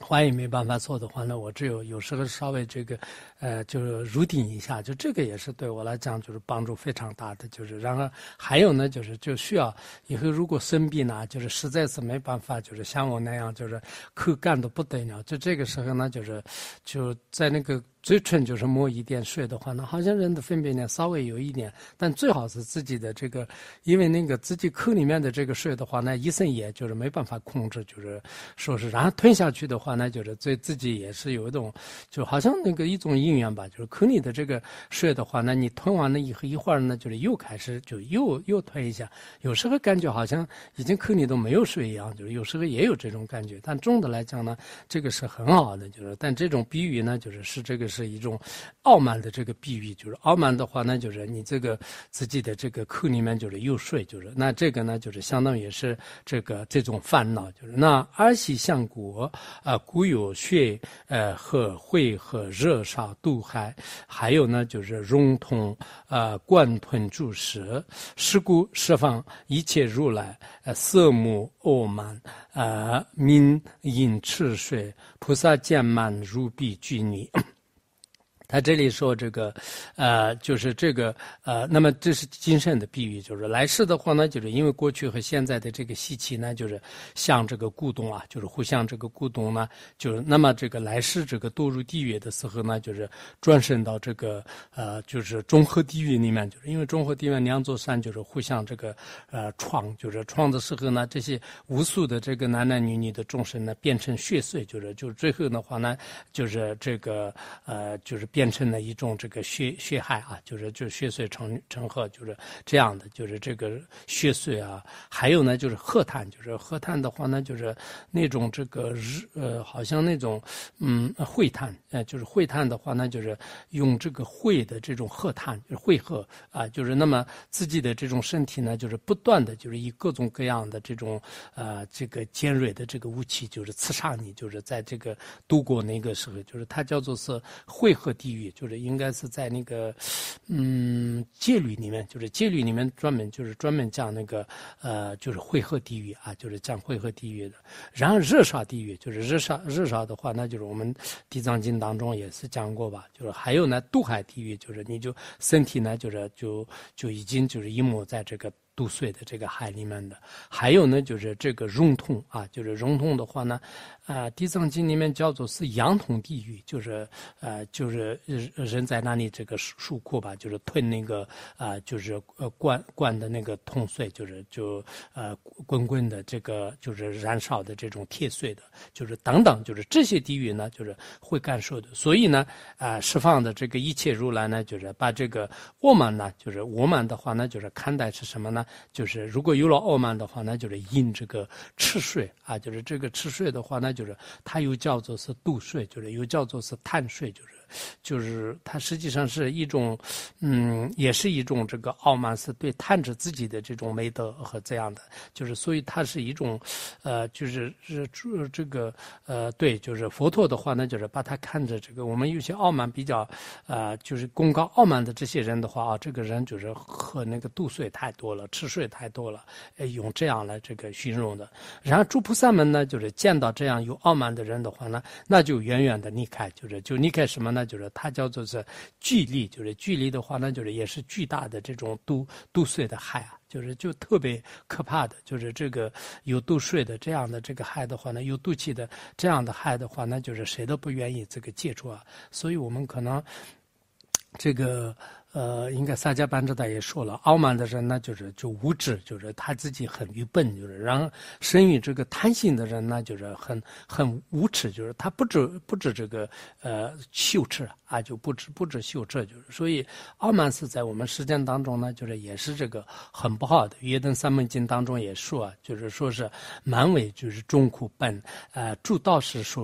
话也没办法做的话呢，我只有有时候稍微这个，呃，就是入定一下，就这个也是对我来讲就是帮助非常大的。就是然后还有呢，就是就需要以后如果生病呢，就是实在是没办法，就是像我那样就是口干的不得了，就这个时候呢，就是就在那个。嘴唇就是抹一点水的话呢，好像人的粪便呢稍微有一点，但最好是自己的这个，因为那个自己口里面的这个水的话呢，医生也就是没办法控制，就是说是然后吞下去的话呢，就是对自己也是有一种，就好像那个一种意愿吧，就是口里的这个水的话呢，你吞完了以后一会儿呢，就是又开始就又又吞一下，有时候感觉好像已经口里都没有水一样，就是有时候也有这种感觉，但总的来讲呢，这个是很好的，就是但这种比喻呢，就是是这个。是一种傲慢的这个比喻，就是傲慢的话呢，就是你这个自己的这个口里面就是有水，就是那这个呢，就是相当于是这个这种烦恼，就是那儿媳相国啊，古有血呃和会和热杀毒害，还有呢就是融通呃贯吞注舌，是故释放一切如来呃色目傲慢呃名饮赤水，菩萨见慢如彼具泥。他这里说这个，呃，就是这个，呃，那么这是精神的比喻，就是来世的话呢，就是因为过去和现在的这个习气呢，就是像这个咕咚啊，就是互相这个咕咚呢，就是那么这个来世这个堕入地狱的时候呢，就是转生到这个呃，就是中和地狱里面，就是因为中和地狱两座山就是互相这个呃创，就是创的时候呢，这些无数的这个男男女女的众生呢，变成血碎，就是就是最后的话呢，就是这个呃，就是变。变成了一种这个血血害啊，就是就血碎成成河，就是这样的，就是这个血碎啊。还有呢，就是褐炭，就是褐炭的话呢，就是那种这个日呃，好像那种嗯灰炭，呃，就是灰炭的话呢，就是用这个灰的这种褐炭，就是灰褐啊，就是那么自己的这种身体呢，就是不断的就是以各种各样的这种呃这个尖锐的这个武器，就是刺杀你，就是在这个度过那个时候，就是它叫做是灰褐地狱，就是应该是在那个嗯戒律里面，就是戒律里面专门就是专门讲那个呃就是灰褐地狱啊，就是讲灰褐地狱的。然后热杀地狱，就是热杀热杀的话，那就是我们地藏经当中也是讲过吧，就是还有呢渡海地狱，就是你就身体呢就是就就已经就是淹没在这个渡碎的这个海里面的。还有呢就是这个融通啊，就是融通的话呢啊、呃、地藏经里面叫做是阳通地狱，就是呃就是人在那里这个受苦吧，就是吞那个啊、呃、就是呃灌灌的那个通碎，就是就呃滚滚的这个就是燃烧的这种铁碎的，就是等等，就是这些地狱呢就是会感受的。所以呢啊、呃、释放的这个一切如来呢，就是把这个傲慢呢，就是我慢的话呢，就是看待是什么呢？就是如果有了傲慢的话呢，就是因这个赤水啊，就是这个赤水的话呢，就是它又叫做是度水，就是又叫做是碳水，就是就是它实际上是一种，嗯，也是一种这个傲慢，是对探着自己的这种美德和这样的，就是所以它是一种，呃，就是是这个呃，对，就是佛陀的话呢，就是把它看着这个我们有些傲慢比较，呃，就是功高傲慢的这些人的话啊，这个人就是喝那个度水太多了，吃水太多了，呃，用这样来这个形容的。然后诸菩萨们呢，就是见到这样有傲慢的人的话呢，那就远远的离开，就是就离开什么呢？就是它叫做是距离，就是距离的话呢，就是也是巨大的这种度度碎的害啊，就是就特别可怕的，就是这个有度碎的这样的这个害的话呢，有度气的这样的害的话呢，就是谁都不愿意这个接触啊，所以我们可能这个。呃，应该萨迦班智达也说了，傲慢的人呢，就是就无知，就是他自己很愚笨，就是然后生于这个贪心的人呢，就是很很无耻，就是他不知不知这个呃羞耻啊，就不知不知羞耻，就是所以傲慢是在我们实践当中呢，就是也是这个很不好的。约登三昧经当中也说啊，就是说是蛮为就是众苦笨，呃，诸道士所说。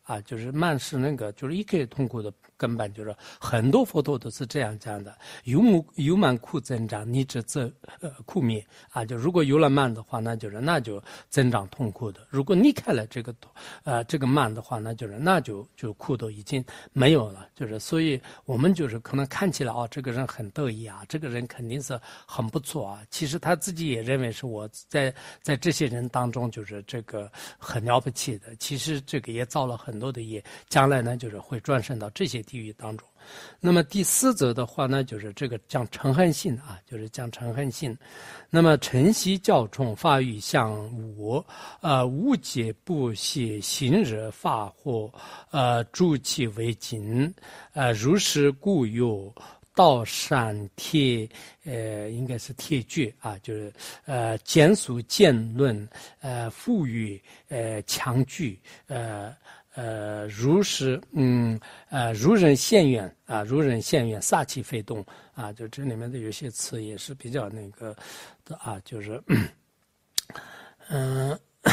啊，就是慢是那个就是一切痛苦的根本，就是很多佛陀都是这样讲的，由无由慢苦增长，逆之则呃苦灭啊，就如果有了慢的话，那就是那就增长痛苦的；如果离开了这个呃这个慢的话，那就是那就就苦都已经没有了。就是所以我们就是可能看起来哦，这个人很得意啊，这个人肯定是很不错啊，其实他自己也认为是我在在这些人当中就是这个很了不起的，其实这个也造了很多的业，将来呢就是会转生到这些地狱当中。那么第四则的话呢，就是这个讲嗔恨性啊，就是讲嗔恨性。那么嗔习较重，发欲向我，呃，无解不懈，行热发火，呃，助其为紧，呃，如是故有道善铁，呃，应该是铁决啊，就是呃，简俗见论，呃，富裕，呃，强具，呃。呃，如是，嗯，呃，如人现远啊，如人现远，煞气飞动啊，就这里面的有些词也是比较那个的啊，就是，嗯、呃，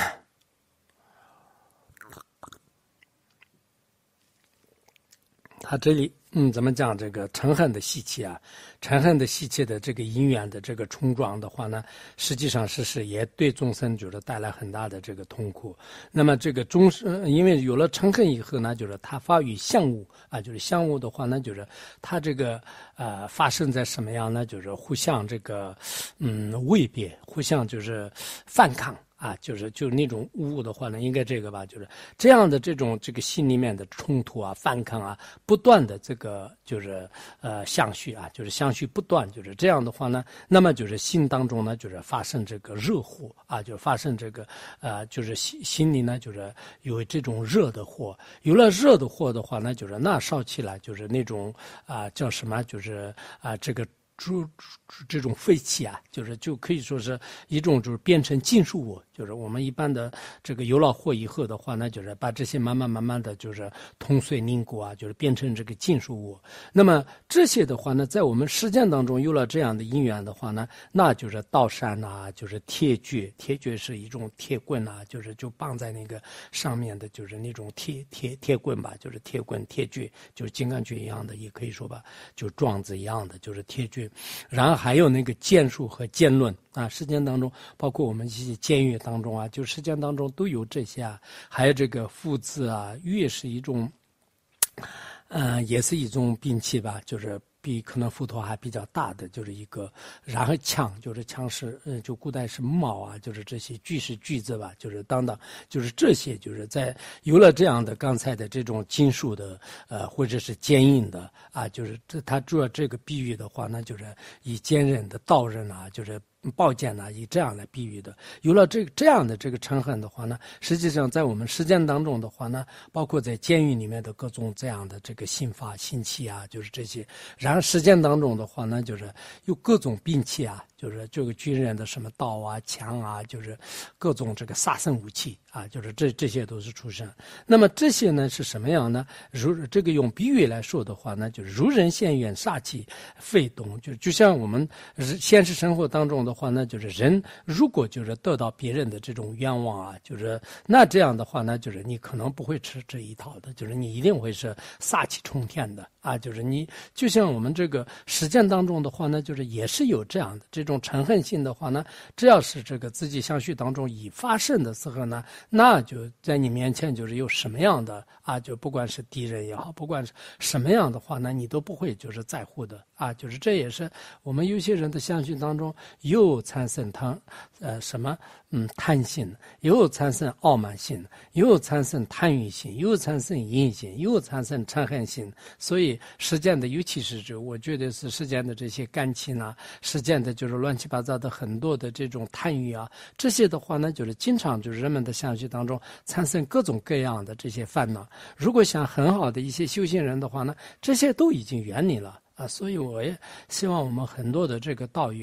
他这里。嗯，怎么讲这个嗔恨的习气啊？嗔恨的习气的这个因缘的这个冲撞的话呢，实际上是是也对众生就是带来很大的这个痛苦。那么这个众生，因为有了嗔恨以后呢，就是它发于相恶啊，就是相恶的话呢，就是它这个呃发生在什么样呢？就是互相这个嗯畏别，互相就是反抗。啊，就是就是那种污的话呢，应该这个吧，就是这样的这种这个心里面的冲突啊、反抗啊，不断的这个就是呃相续啊，就是相续不断，就是这样的话呢，那么就是心当中呢，就是发生这个热火啊，就发生这个呃，就是心心里呢，就是有这种热的火，有了热的火的话呢，就是那烧起来就是那种啊、呃、叫什么，就是啊、呃、这个。这这种废气啊，就是就可以说是一种就是变成金属物，就是我们一般的这个有了火以后的话呢，就是把这些慢慢慢慢的就是通碎凝固啊，就是变成这个金属物。那么这些的话呢，在我们实践当中有了这样的因缘的话呢，那就是道山啊，就是铁锯，铁锯是一种铁棍啊，就是就绑在那个上面的，就是那种铁铁铁棍吧，就是铁棍铁锯，就是金刚锯一样的，也可以说吧，就桩子一样的，就是铁锯。然后还有那个剑术和剑论啊，实践当中，包括我们一些监狱当中啊，就实践当中都有这些啊，还有这个复字啊，越是一种，呃，也是一种兵器吧，就是比可能斧头还比较大的，就是一个，然后枪就是枪是，呃，就古代是矛啊，就是这些锯是锯子吧，就是等等，就是这些，就是在有了这样的刚才的这种金属的，呃，或者是坚硬的啊，就是这它主要这个比喻的话，那就是以坚韧的刀刃啊，就是宝剑呢，以这样来比喻的。有了这这样的这个嗔恨的话呢，实际上在我们实践当中的话呢，包括在监狱里面的各种这样的这个刑法、刑期啊，就是这些。然后实践当中的话呢，就是有各种兵器啊，就是这个军人的什么刀啊、枪啊，就是各种这个杀生武器啊，就是这这些都是出生。那么这些呢是什么样呢？如这个用比喻来说的话呢，就是如人现远，煞气飞动，就就像我们现实生活当中的话呢，就是人如果就是得到别人的这种愿望啊，就是那这样的话呢，就是你可能不会吃这一套的，就是你一定会是煞气冲天的啊，就是你就像我们这个实践当中的话呢，就是也是有这样的这种嗔恨性的话呢，只要是这个自己相续当中已发生的时候呢，那就在你面前就是有什么样的啊，就不管是敌人也好，不管是什么样的话呢，你都不会就是在乎的啊，就是这也是我们有些人的相续当中又产生贪呃什么嗯贪心，又产生傲慢心，又产生贪欲心，又产生淫心，又产生嗔恨心。所以实践的，尤其是这我觉得是实践的这些肝气呢，实践的就是乱七八糟的很多的这种贪欲啊，这些的话呢，就是经常就是人们的相续当中产生各种各样的这些烦恼。如果想很好的一些修行人的话呢，这些都已经远离了。啊，所以我也希望我们很多的这个道友啊，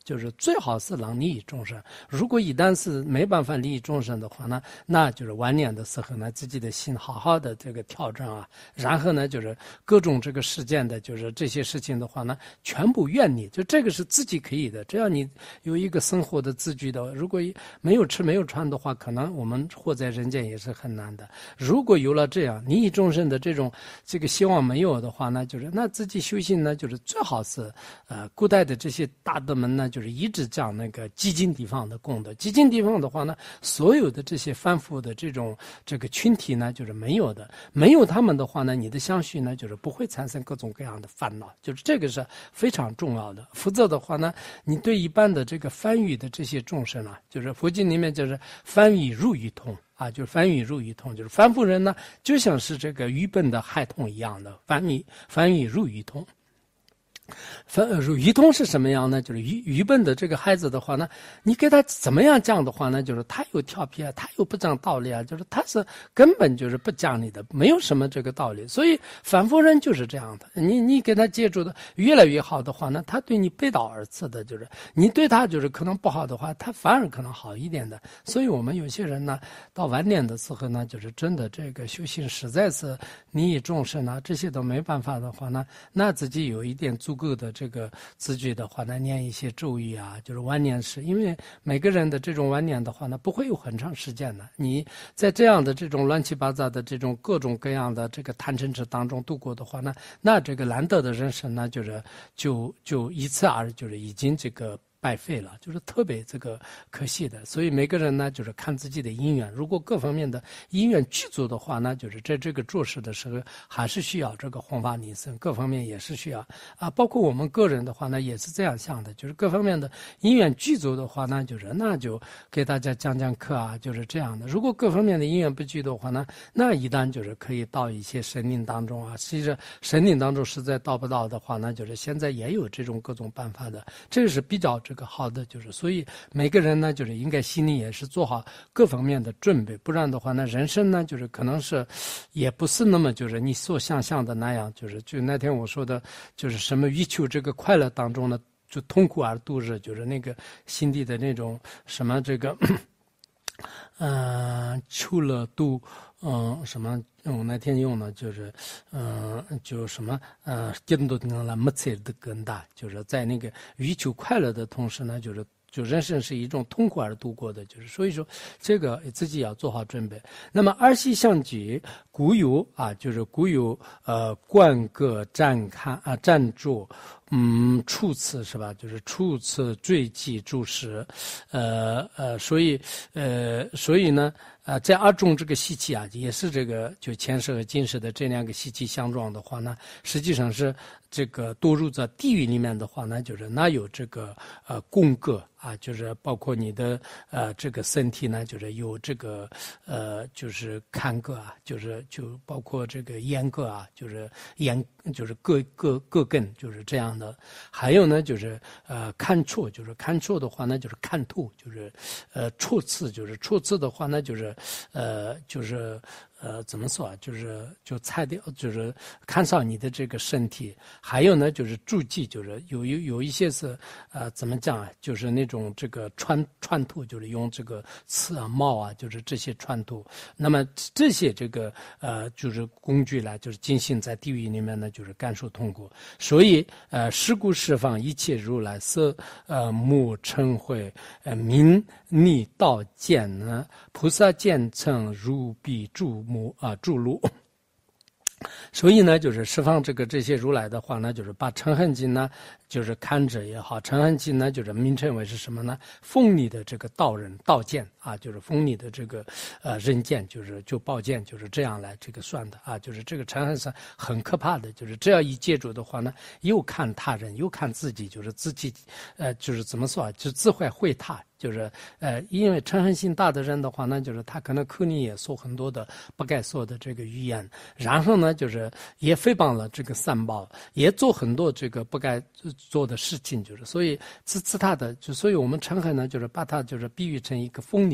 就是最好是能利益众生。如果一旦是没办法利益众生的话呢，那就是晚年的时候呢，自己的心好好的这个调整啊，然后呢，就是各种这个事件的，就是这些事情的话呢，全部远离。就这个是自己可以的，只要你有一个生活的自具的，如果没有吃没有穿的话，可能我们活在人间也是很难的。如果有了这样利益众生的这种这个希望没有的话呢，就是那自己修行呢，就是最好是呃，古代的这些大德们呢，就是一直讲那个激进地方的功德。激进地方的话呢，所有的这些反复的这种这个群体呢，就是没有的。没有他们的话呢，你的相续呢，就是不会产生各种各样的烦恼，就是这个是非常重要的。否则的话呢，你对一般的这个番禺的这些众生啊，就是佛经里面就是番禺入于通。啊，就是番禺入于通，就是凡夫人呢，就像是这个愚笨的孩童一样的，番禺番禺入于通。番愚通是什么样呢？就是愚愚笨的这个孩子的话呢，你给他怎么样讲的话呢？就是他又调皮啊，他又不讲道理啊，就是他是根本就是不讲理的，没有什么这个道理。所以凡夫人就是这样的，你你给他接触的越来越好的话呢，他对你背道而驰的，就是你对他就是可能不好的话，他反而可能好一点的。所以我们有些人呢，到晚年的时候呢，就是真的这个修行实在是利益众生啊，这些都没办法的话呢，那自己有一点足够的这个自觉的话呢，念一些咒语啊，就是晚年时，因为每个人的这种晚年的话呢，不会有很长时间的。你在这样的这种乱七八糟的这种各种各样的这个贪嗔痴当中度过的话呢，那这个难得的人生呢，就是就就一次而就是已经这个白费了，就是特别这个可惜的。所以每个人呢，就是看自己的因缘，如果各方面的因缘具足的话呢，就是在这个做事的时候还是需要这个弘法利生，各方面也是需要啊。包括我们个人的话呢，也是这样想的，就是各方面的因缘具足的话呢，就是那就给大家讲讲课啊，就是这样的。如果各方面的因缘不具的话呢，那一旦就是可以到一些神灵当中啊，其实神灵当中实在到不到的话呢，就是现在也有这种各种办法的，这个是比较这个好的，就是所以每个人呢，就是应该心里也是做好各方面的准备，不然的话呢，人生呢，就是可能是也不是那么就是你所想象的那样，就是就那天我说的，就是什么欲求这个快乐当中呢，就痛苦而度日，就是那个心底的那种什么这个，嗯、呃，求乐度。嗯，什么？我那天用的就是，嗯、呃，就什么，呃，更多的了，没才的更大，就是在那个欲求快乐的同时呢，就是就人生是一种痛苦而度过的，就是所以说这个自己要做好准备。那么二系相继，古有啊，就是古有呃冠歌赞看啊赞助。嗯，处次是吧？就是处次坠记注释，呃呃，所以呃，所以呢，呃，在二种这个习气啊，也是这个就前世和今世的这两个习气相撞的话呢，实际上是这个堕入在地狱里面的话呢，就是那有这个呃供歌啊，就是包括你的呃这个身体呢，就是有这个呃就是看歌啊，就是就包括这个咽歌啊，就是咽就是各各各根就是这样。还有呢，就是呃看错，就是看错的话呢，就是看透，就是呃错次，就是错次的话呢，就是呃就是呃怎么说啊？就是就拆掉，就是看上你的这个身体。还有呢，就是注记，就是有有有一些是呃怎么讲啊？就是那种这个穿穿透，就是用这个刺啊、帽啊，就是这些穿透。那么这些这个呃就是工具来，就是进行在地狱里面呢，就是感受痛苦。所以呃。是故释放一切如来色呃目嗔恚呃名利道见呢，菩萨见称如彼注目啊注入。所以呢，就是释放这个这些如来的话呢，就是把嗔恨经呢，就是看着也好，嗔恨经呢，就是名称为是什么呢？锋利的这个道人道剑啊，就是锋利的这个呃刃剑，就是就宝剑，就是这样来这个算的啊，就是这个嗔恨是很可怕的，就是只要一接触的话呢，又看他人，又看自己，就是自己呃，就是怎么说啊，就自坏会他。就是呃，因为嗔恨心大的人的话呢，就是他可能口里也说很多的不该说的这个语言，然后呢，就是也诽谤了这个三宝，也做很多这个不该做的事情，就是所以自自他的，就所以我们嗔恨呢，就是把它就是比喻成一个锋利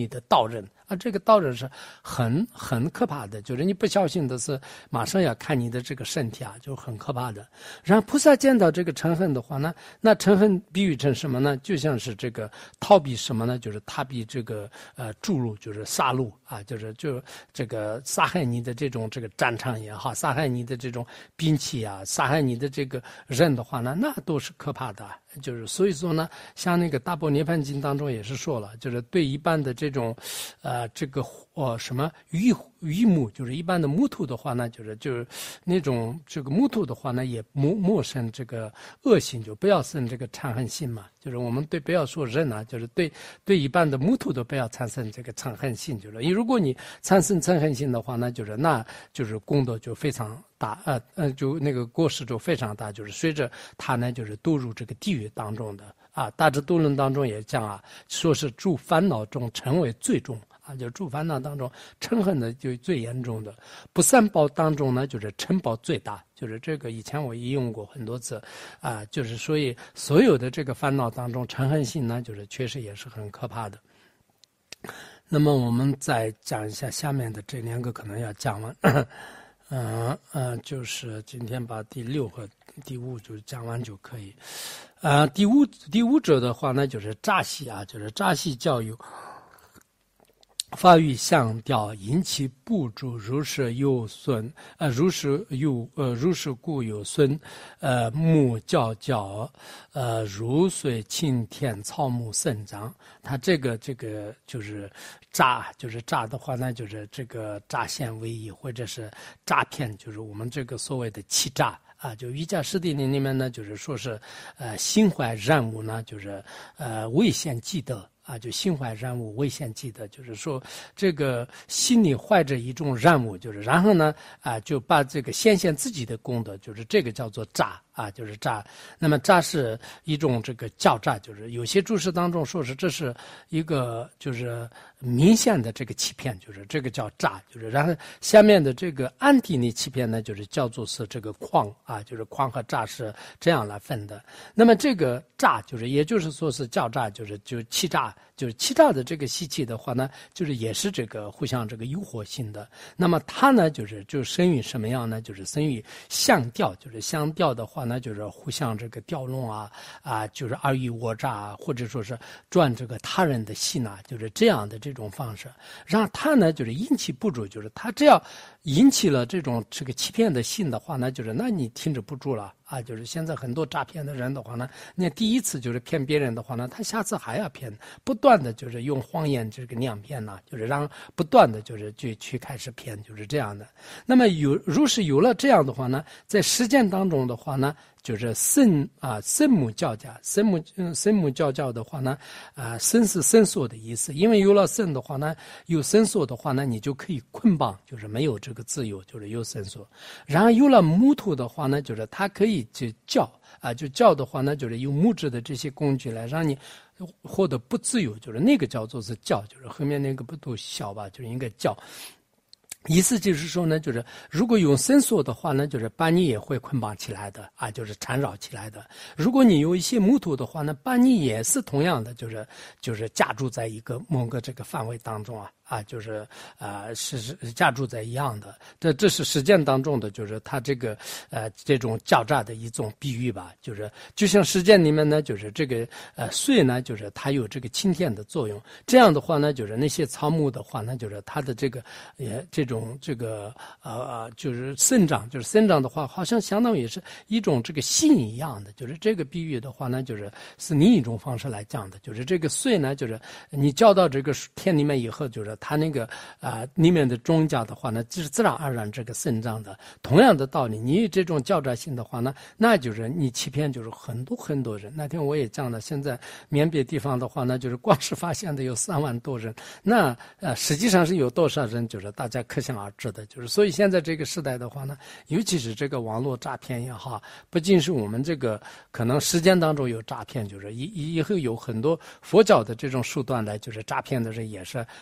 你的刀刃啊，这个刀刃是很很可怕的，就是你不小心的是马上要看你的这个身体啊，就很可怕的。然后菩萨见到这个嗔恨的话呢，那嗔恨比喻成什么呢？就像是这个逃避什么呢？就是逃避这个呃注入，就是杀戮啊，就是就这个杀害你的这种这个战场也好，杀害你的这种兵器啊，杀害你的这个人的话呢，那都是可怕的。就是所以说呢，像那个大般涅槃经当中也是说了，就是对一般的这种，呃，这个呃什么鱼鱼目，就是一般的木头的话呢，就是就是那种这个木头的话呢，也莫莫生这个恶心，就不要生这个嗔恨心嘛。就是我们对不要说人啊，就是对对一般的木头都不要产生这个嗔恨心，就是因为如果你产生嗔恨心的话呢，就是那就是功德就非常大，呃呃，就那个过失就非常大，就是随着他呢就是堕入这个地狱当中的啊。大智度论当中也讲啊，说是诸烦恼中成为最重啊，就是诸烦恼当中嗔恨的就最严重的，不善报当中呢就是嗔报最大。就是这个以前我引用过很多次啊，就是所以所有的这个烦恼当中嗔恨心呢，就是确实也是很可怕的。那么我们再讲一下下面的这两个可能要讲完。嗯呃，就是今天把第六和第五就讲完就可以。呃，第五第五者的话呢，就是诈戏啊，就是诈戏教育。发育相调，引起不住，如是有损，呃，如是有，呃，如是故有损，呃，木教教，呃，如随青田草木生长。它这个这个就是诈，就是诈的话呢，就是这个诈现为义，或者是诈骗，就是我们这个所谓的欺诈。啊，就瑜伽师地里里面呢，就是说是，呃，心怀染物呢，就是呃危险积德啊，就心怀染物危险积德，就是说这个心里怀着一种染物，就是然后呢啊就把这个显现自己的功德，就是这个叫做诈啊，就是诈。那么诈是一种这个教诈，就是有些注释当中说是这是一个就是明显的这个欺骗，就是这个叫诈，就是然后下面的这个暗地里欺骗呢，就是叫做是这个诳啊，就是诳和诈是这样来分的。那么这个诈就是也就是说是教诈，就是就欺诈，就是欺诈的这个习气的话呢，就是也是这个互相这个诱惑性的。那么它呢就是就生于什么样呢？就是生于相调，就是相调的话呢，就是互相这个调弄啊啊，就是尔虞我诈啊，或者说是赚这个他人的心啊，就是这样的这种方式。然后他呢就是引起不住，就是他只要引起了这种这个欺骗的心的话呢，就是那你停止不住了。啊，就是现在很多诈骗的人的话呢，那第一次就是骗别人的话呢，他下次还要骗，不断的就是用谎言这个两骗呢，就是让不断的就是去去开始骗，就是这样的。那么有如是有了这样的话呢，在实践当中的话呢，就是生啊生母教教，生母嗯生母教教的话呢，啊生是伸缩的意思，因为有了生的话呢，有伸缩的话呢，你就可以捆绑，就是没有这个自由，就是有伸缩。然后有了木头的话呢，就是它可以就教啊，就教的话呢，就是用木质的这些工具来让你获得不自由，就是那个叫做是教，就是后面那个不都小吧，就是应该教。意思就是说呢，就是如果用绳索的话呢，就是把你也会捆绑起来的啊，就是缠绕起来的。如果你有一些木头的话呢，把你也是同样的，就是就是夹住在一个某个这个范围当中啊。啊，就是呃，是是架住在一样的，这这是实践当中的，就是他这个呃这种较诈的一种比喻吧，就是就像实践里面呢，就是这个呃穗呢，就是它有这个青天的作用，这样的话呢，就是那些草木的话呢，就是它的这个也这种这个呃呃就是生长，就是生长的话，好像相当于是一种这个信一样的，就是这个比喻的话呢，就是是另一种方式来讲的，就是这个穗呢，就是你浇到这个田里面以后，就是它那个啊、呃、里面的庄稼的话呢，就是自然而然这个生长的。同样的道理，你这种较诈性的话呢，那就是你欺骗就是很多很多人。那天我也讲了，现在缅北地方的话呢，就是光是发现的有三万多人，那呃实际上是有多少人，就是大家可想而知的。就是所以现在这个时代的话呢，尤其是这个网络诈骗也好，不仅是我们这个可能实践当中有诈骗，就是以以后有很多佛教的这种手段来就是诈骗的人也是非常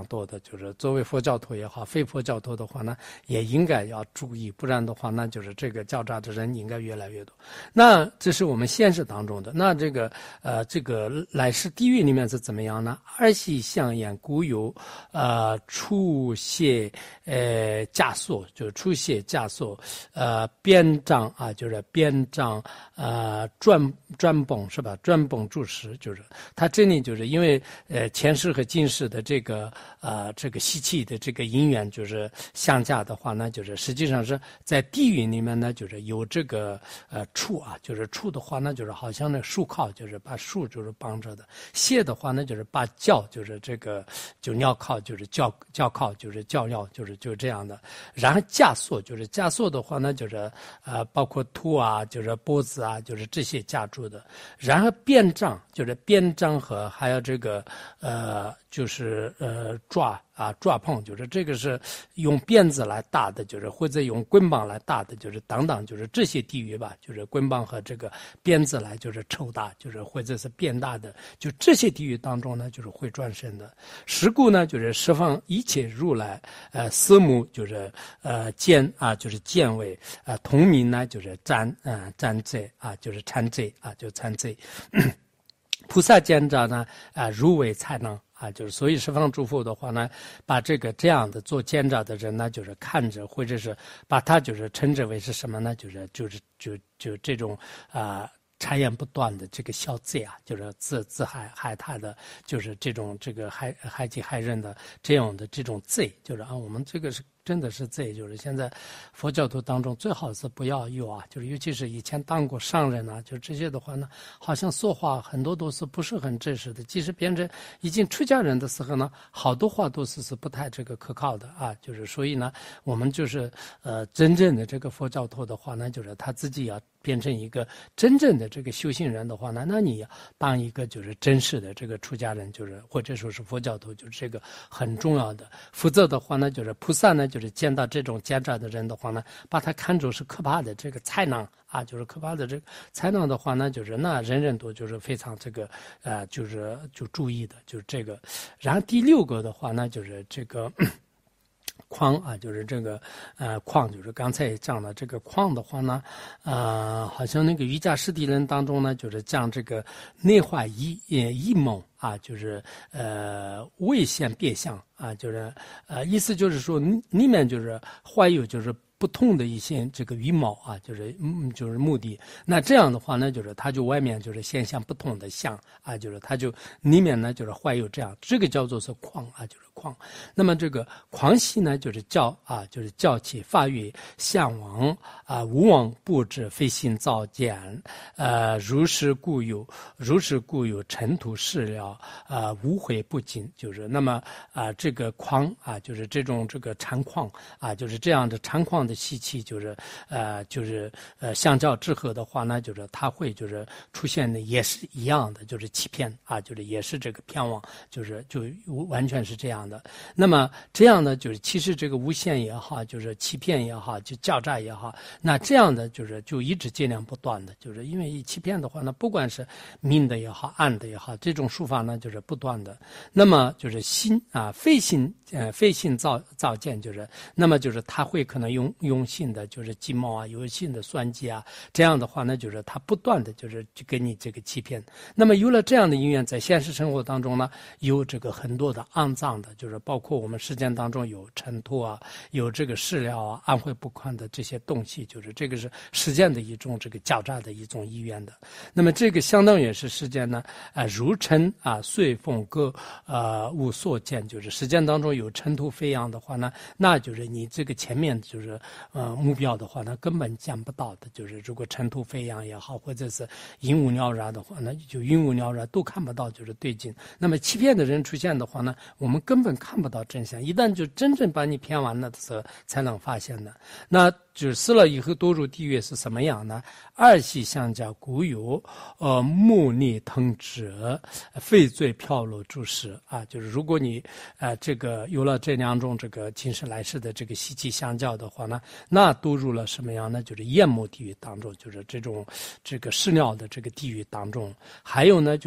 多的，就是作为佛教徒也好，非佛教徒的话呢，也应该要注意，不然的话，那就是这个狡诈的人应该越来越多。那这是我们现实当中的。那这个呃，这个来世地狱里面是怎么样呢？二系相眼故有呃出血呃枷锁，就是出血枷锁，呃边障啊，就是边障呃转转崩是吧？转崩注释，就是它这里就是因为呃前世和今世的这个呃这个吸气的这个因缘就是相加的话呢，就是实际上是在地狱里面呢，就是有这个呃触啊，就是触的话呢，就是好像那树靠，就是把树就是绑着的；蟹的话呢，就是把脚，就是这个就镣铐，就是脚脚铐，就是脚镣，就是就这样的。然后枷锁，就是枷锁的话呢，就是呃包括兔啊，就是脖子啊，就是这些夹住的。然后鞭杖，就是鞭杖和还有这个呃就是呃抓啊抓碰，就是这个是用鞭子来打的，就是或者用棍棒来打的，就是等等，就是这些地狱吧，就是棍棒和这个鞭子来就是抽打，就是或者是鞭打的，就这些地狱当中呢，就是会转生的。十故呢，就是十方一切如来，呃，四目就是呃见啊，就是见位，呃，同名呢就是瞻啊瞻贼啊，就是参贼啊，就参贼。菩萨见者呢啊，如为才能。啊，就是所以十方诸佛的话呢，把这个这样的做见者的人呢，就是看着或者是把他就是称之为是什么呢？就是就是就就这种啊。柴言不断的这个小贼啊，就是自自害害他的，就是这种这个害害己害人的这样的这种贼，就是啊，我们这个是真的是贼，就是现在佛教徒当中最好是不要有啊，就是尤其是以前当过上人啊，就这些的话呢，好像说话很多都是不是很真实的，即使变成已经出家人的时候呢，好多话都是是不太这个可靠的啊，就是所以呢，我们就是呃真正的这个佛教徒的话呢，就是他自己要变成一个真正的这个修行人的话呢，那你要当一个就是真实的这个出家人，就是或者说是佛教徒，就是这个很重要的。否则的话呢，就是菩萨呢，就是见到这种奸诈的人的话呢，把他看作是可怕的这个才能啊，就是可怕的这个才能的话呢，就是那人人都就是非常这个呃，就是就注意的，就是这个。然后第六个的话呢，就是这个。框啊，就是这个呃框，就是刚才讲的这个框的话呢，呃，好像那个瑜伽师地论当中呢，就是讲这个内化一呃一梦啊，就是呃未现变相啊，就是呃意思就是说里面就是怀有就是。不同的一些这个羽毛啊，就是嗯，就是目的。那这样的话呢，就是它就外面就是现象不同的相啊，就是它就里面呢就是怀有这样，这个叫做是框啊，就是框。那么这个狂喜呢，就是教啊，就是教起发育向往啊，无往不至，非心造见，呃，如是故有，如是故有尘土事了啊，无悔不尽。就是那么啊，这个框啊，就是这种这个禅框啊，就是这样的禅框。的习气就是呃就是呃相较之后的话呢，就是它会就是出现的也是一样的，就是欺骗啊，就是也是这个偏妄，就是就完全是这样的。那么这样呢，就是其实这个诬陷也好，就是欺骗也好，就狡诈也好，那这样的就是就一直接连不断的，就是因为一欺骗的话呢，不管是明的也好，暗的也好，这种术法呢就是不断的。那么就是心啊，非心呃非心造造见，就是那么就是他会可能用。用性的就是鸡毛啊，有性的算计啊，这样的话呢，就是他不断的就是就给你这个欺骗。那么有了这样的因缘，在现实生活当中呢，有这个很多的肮脏的，就是包括我们世间当中有尘土啊，有这个饲料啊，暗晦不宽的这些东西，就是这个是世间的一种这个狡诈的一种意愿的。那么这个相当于是世间呢，啊、呃，如尘啊，随风各呃无所见，就是世间当中有尘土飞扬的话呢，那就是你这个前面就是。呃，目标的话呢，根本见不到的。就是如果尘土飞扬也好，或者是云雾缭绕的话呢，就云雾缭绕都看不到，就是对劲。那么欺骗的人出现的话呢，我们根本看不到真相。一旦就真正把你骗完了的时候，才能发现的。那就死了以后堕入地狱是什么样呢？二系相加故有，呃，目逆腾之，非罪飘落诸事啊。就是如果你呃这个有了这两种这个今世来世的这个习气相较的话呢，那堕入了什么样呢？就是焰目地狱当中，就是这种这个饲料的这个地狱当中。还有呢，就是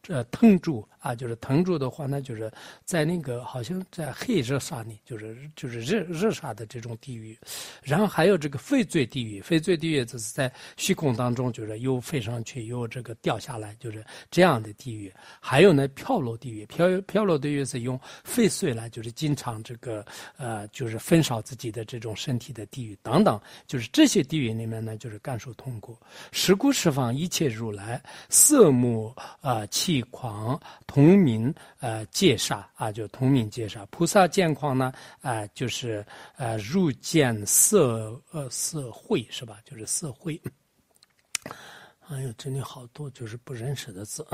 呃腾住啊，就是腾住的话呢，就是在那个好像在黑热沙里，就是就是热热沙的这种地狱。然后还有这个翡翠地狱，翡翠地狱就是在虚空当中，就是又飞上去又这个掉下来，就是这样的地狱。还有呢飘落地狱，飘飘落地狱是用翡翠来，就是经常这个呃就是焚烧自己的这种身体的地狱等等，就是这些地狱里面呢，就是感受痛苦。十故十方一切如来，色目呃气狂同名呃戒杀啊，就同名戒杀。菩萨见况呢啊、呃、就是呃入见色呃色慧是吧？就是色慧。哎呦，这里好多就是不认识的字。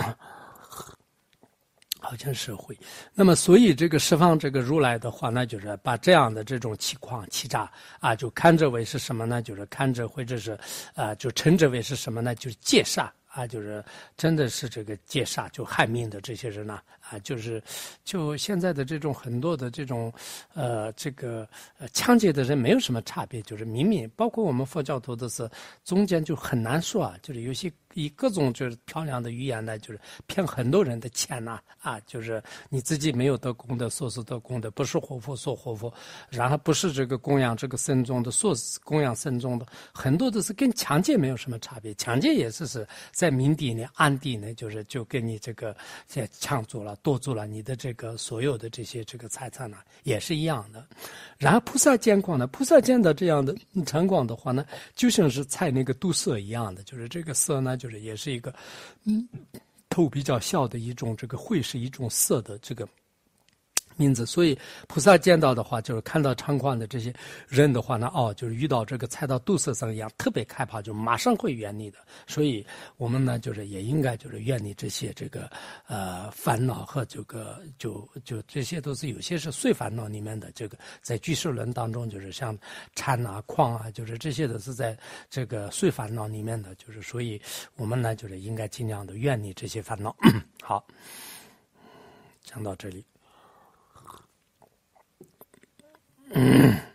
好像是会，那么所以这个释放这个如来的话呢，就是把这样的这种气况气炸啊，就看着为是什么呢？就是看着或者是啊，就称之为是什么呢？就是戒杀啊，就是真的是这个戒杀，就害命的这些人呢啊，就是就现在的这种很多的这种呃这个呃枪击的人没有什么差别，就是明明包括我们佛教徒的是中间就很难说啊，就是有些以各种就是漂亮的语言呢，就是骗很多人的钱呐 啊, 啊，就是你自己没有得功德，说是得功德，不是活佛说活佛，然后不是这个供养这个僧众的，说是供养僧众的，很多都是跟强奸没有什么差别，强奸也是是在明地呢、暗地呢，就是就跟你这个抢走了、夺走了你的这个所有的这些这个财产呢，也是一样的。然后菩萨见光呢，菩萨见到这样的晨光的话呢，就像是采那个度色一样的，就是这个色呢。就是也是一个，嗯，头比较小的一种，这个会是一种色的这个名字，所以菩萨见到的话，就是看到常况的这些人的话呢，哦，就是遇到这个踩到度色上一样，特别害怕，就马上会远离的。所以我们呢，就是也应该就是远离这些这个呃烦恼和这个就就这些都是有些是碎烦恼里面的，这个在俱舍论当中，就是像禅啊、矿啊，就是这些都是在这个碎烦恼里面的，就是所以我们呢，就是应该尽量的远离这些烦恼。好，讲到这里。嗯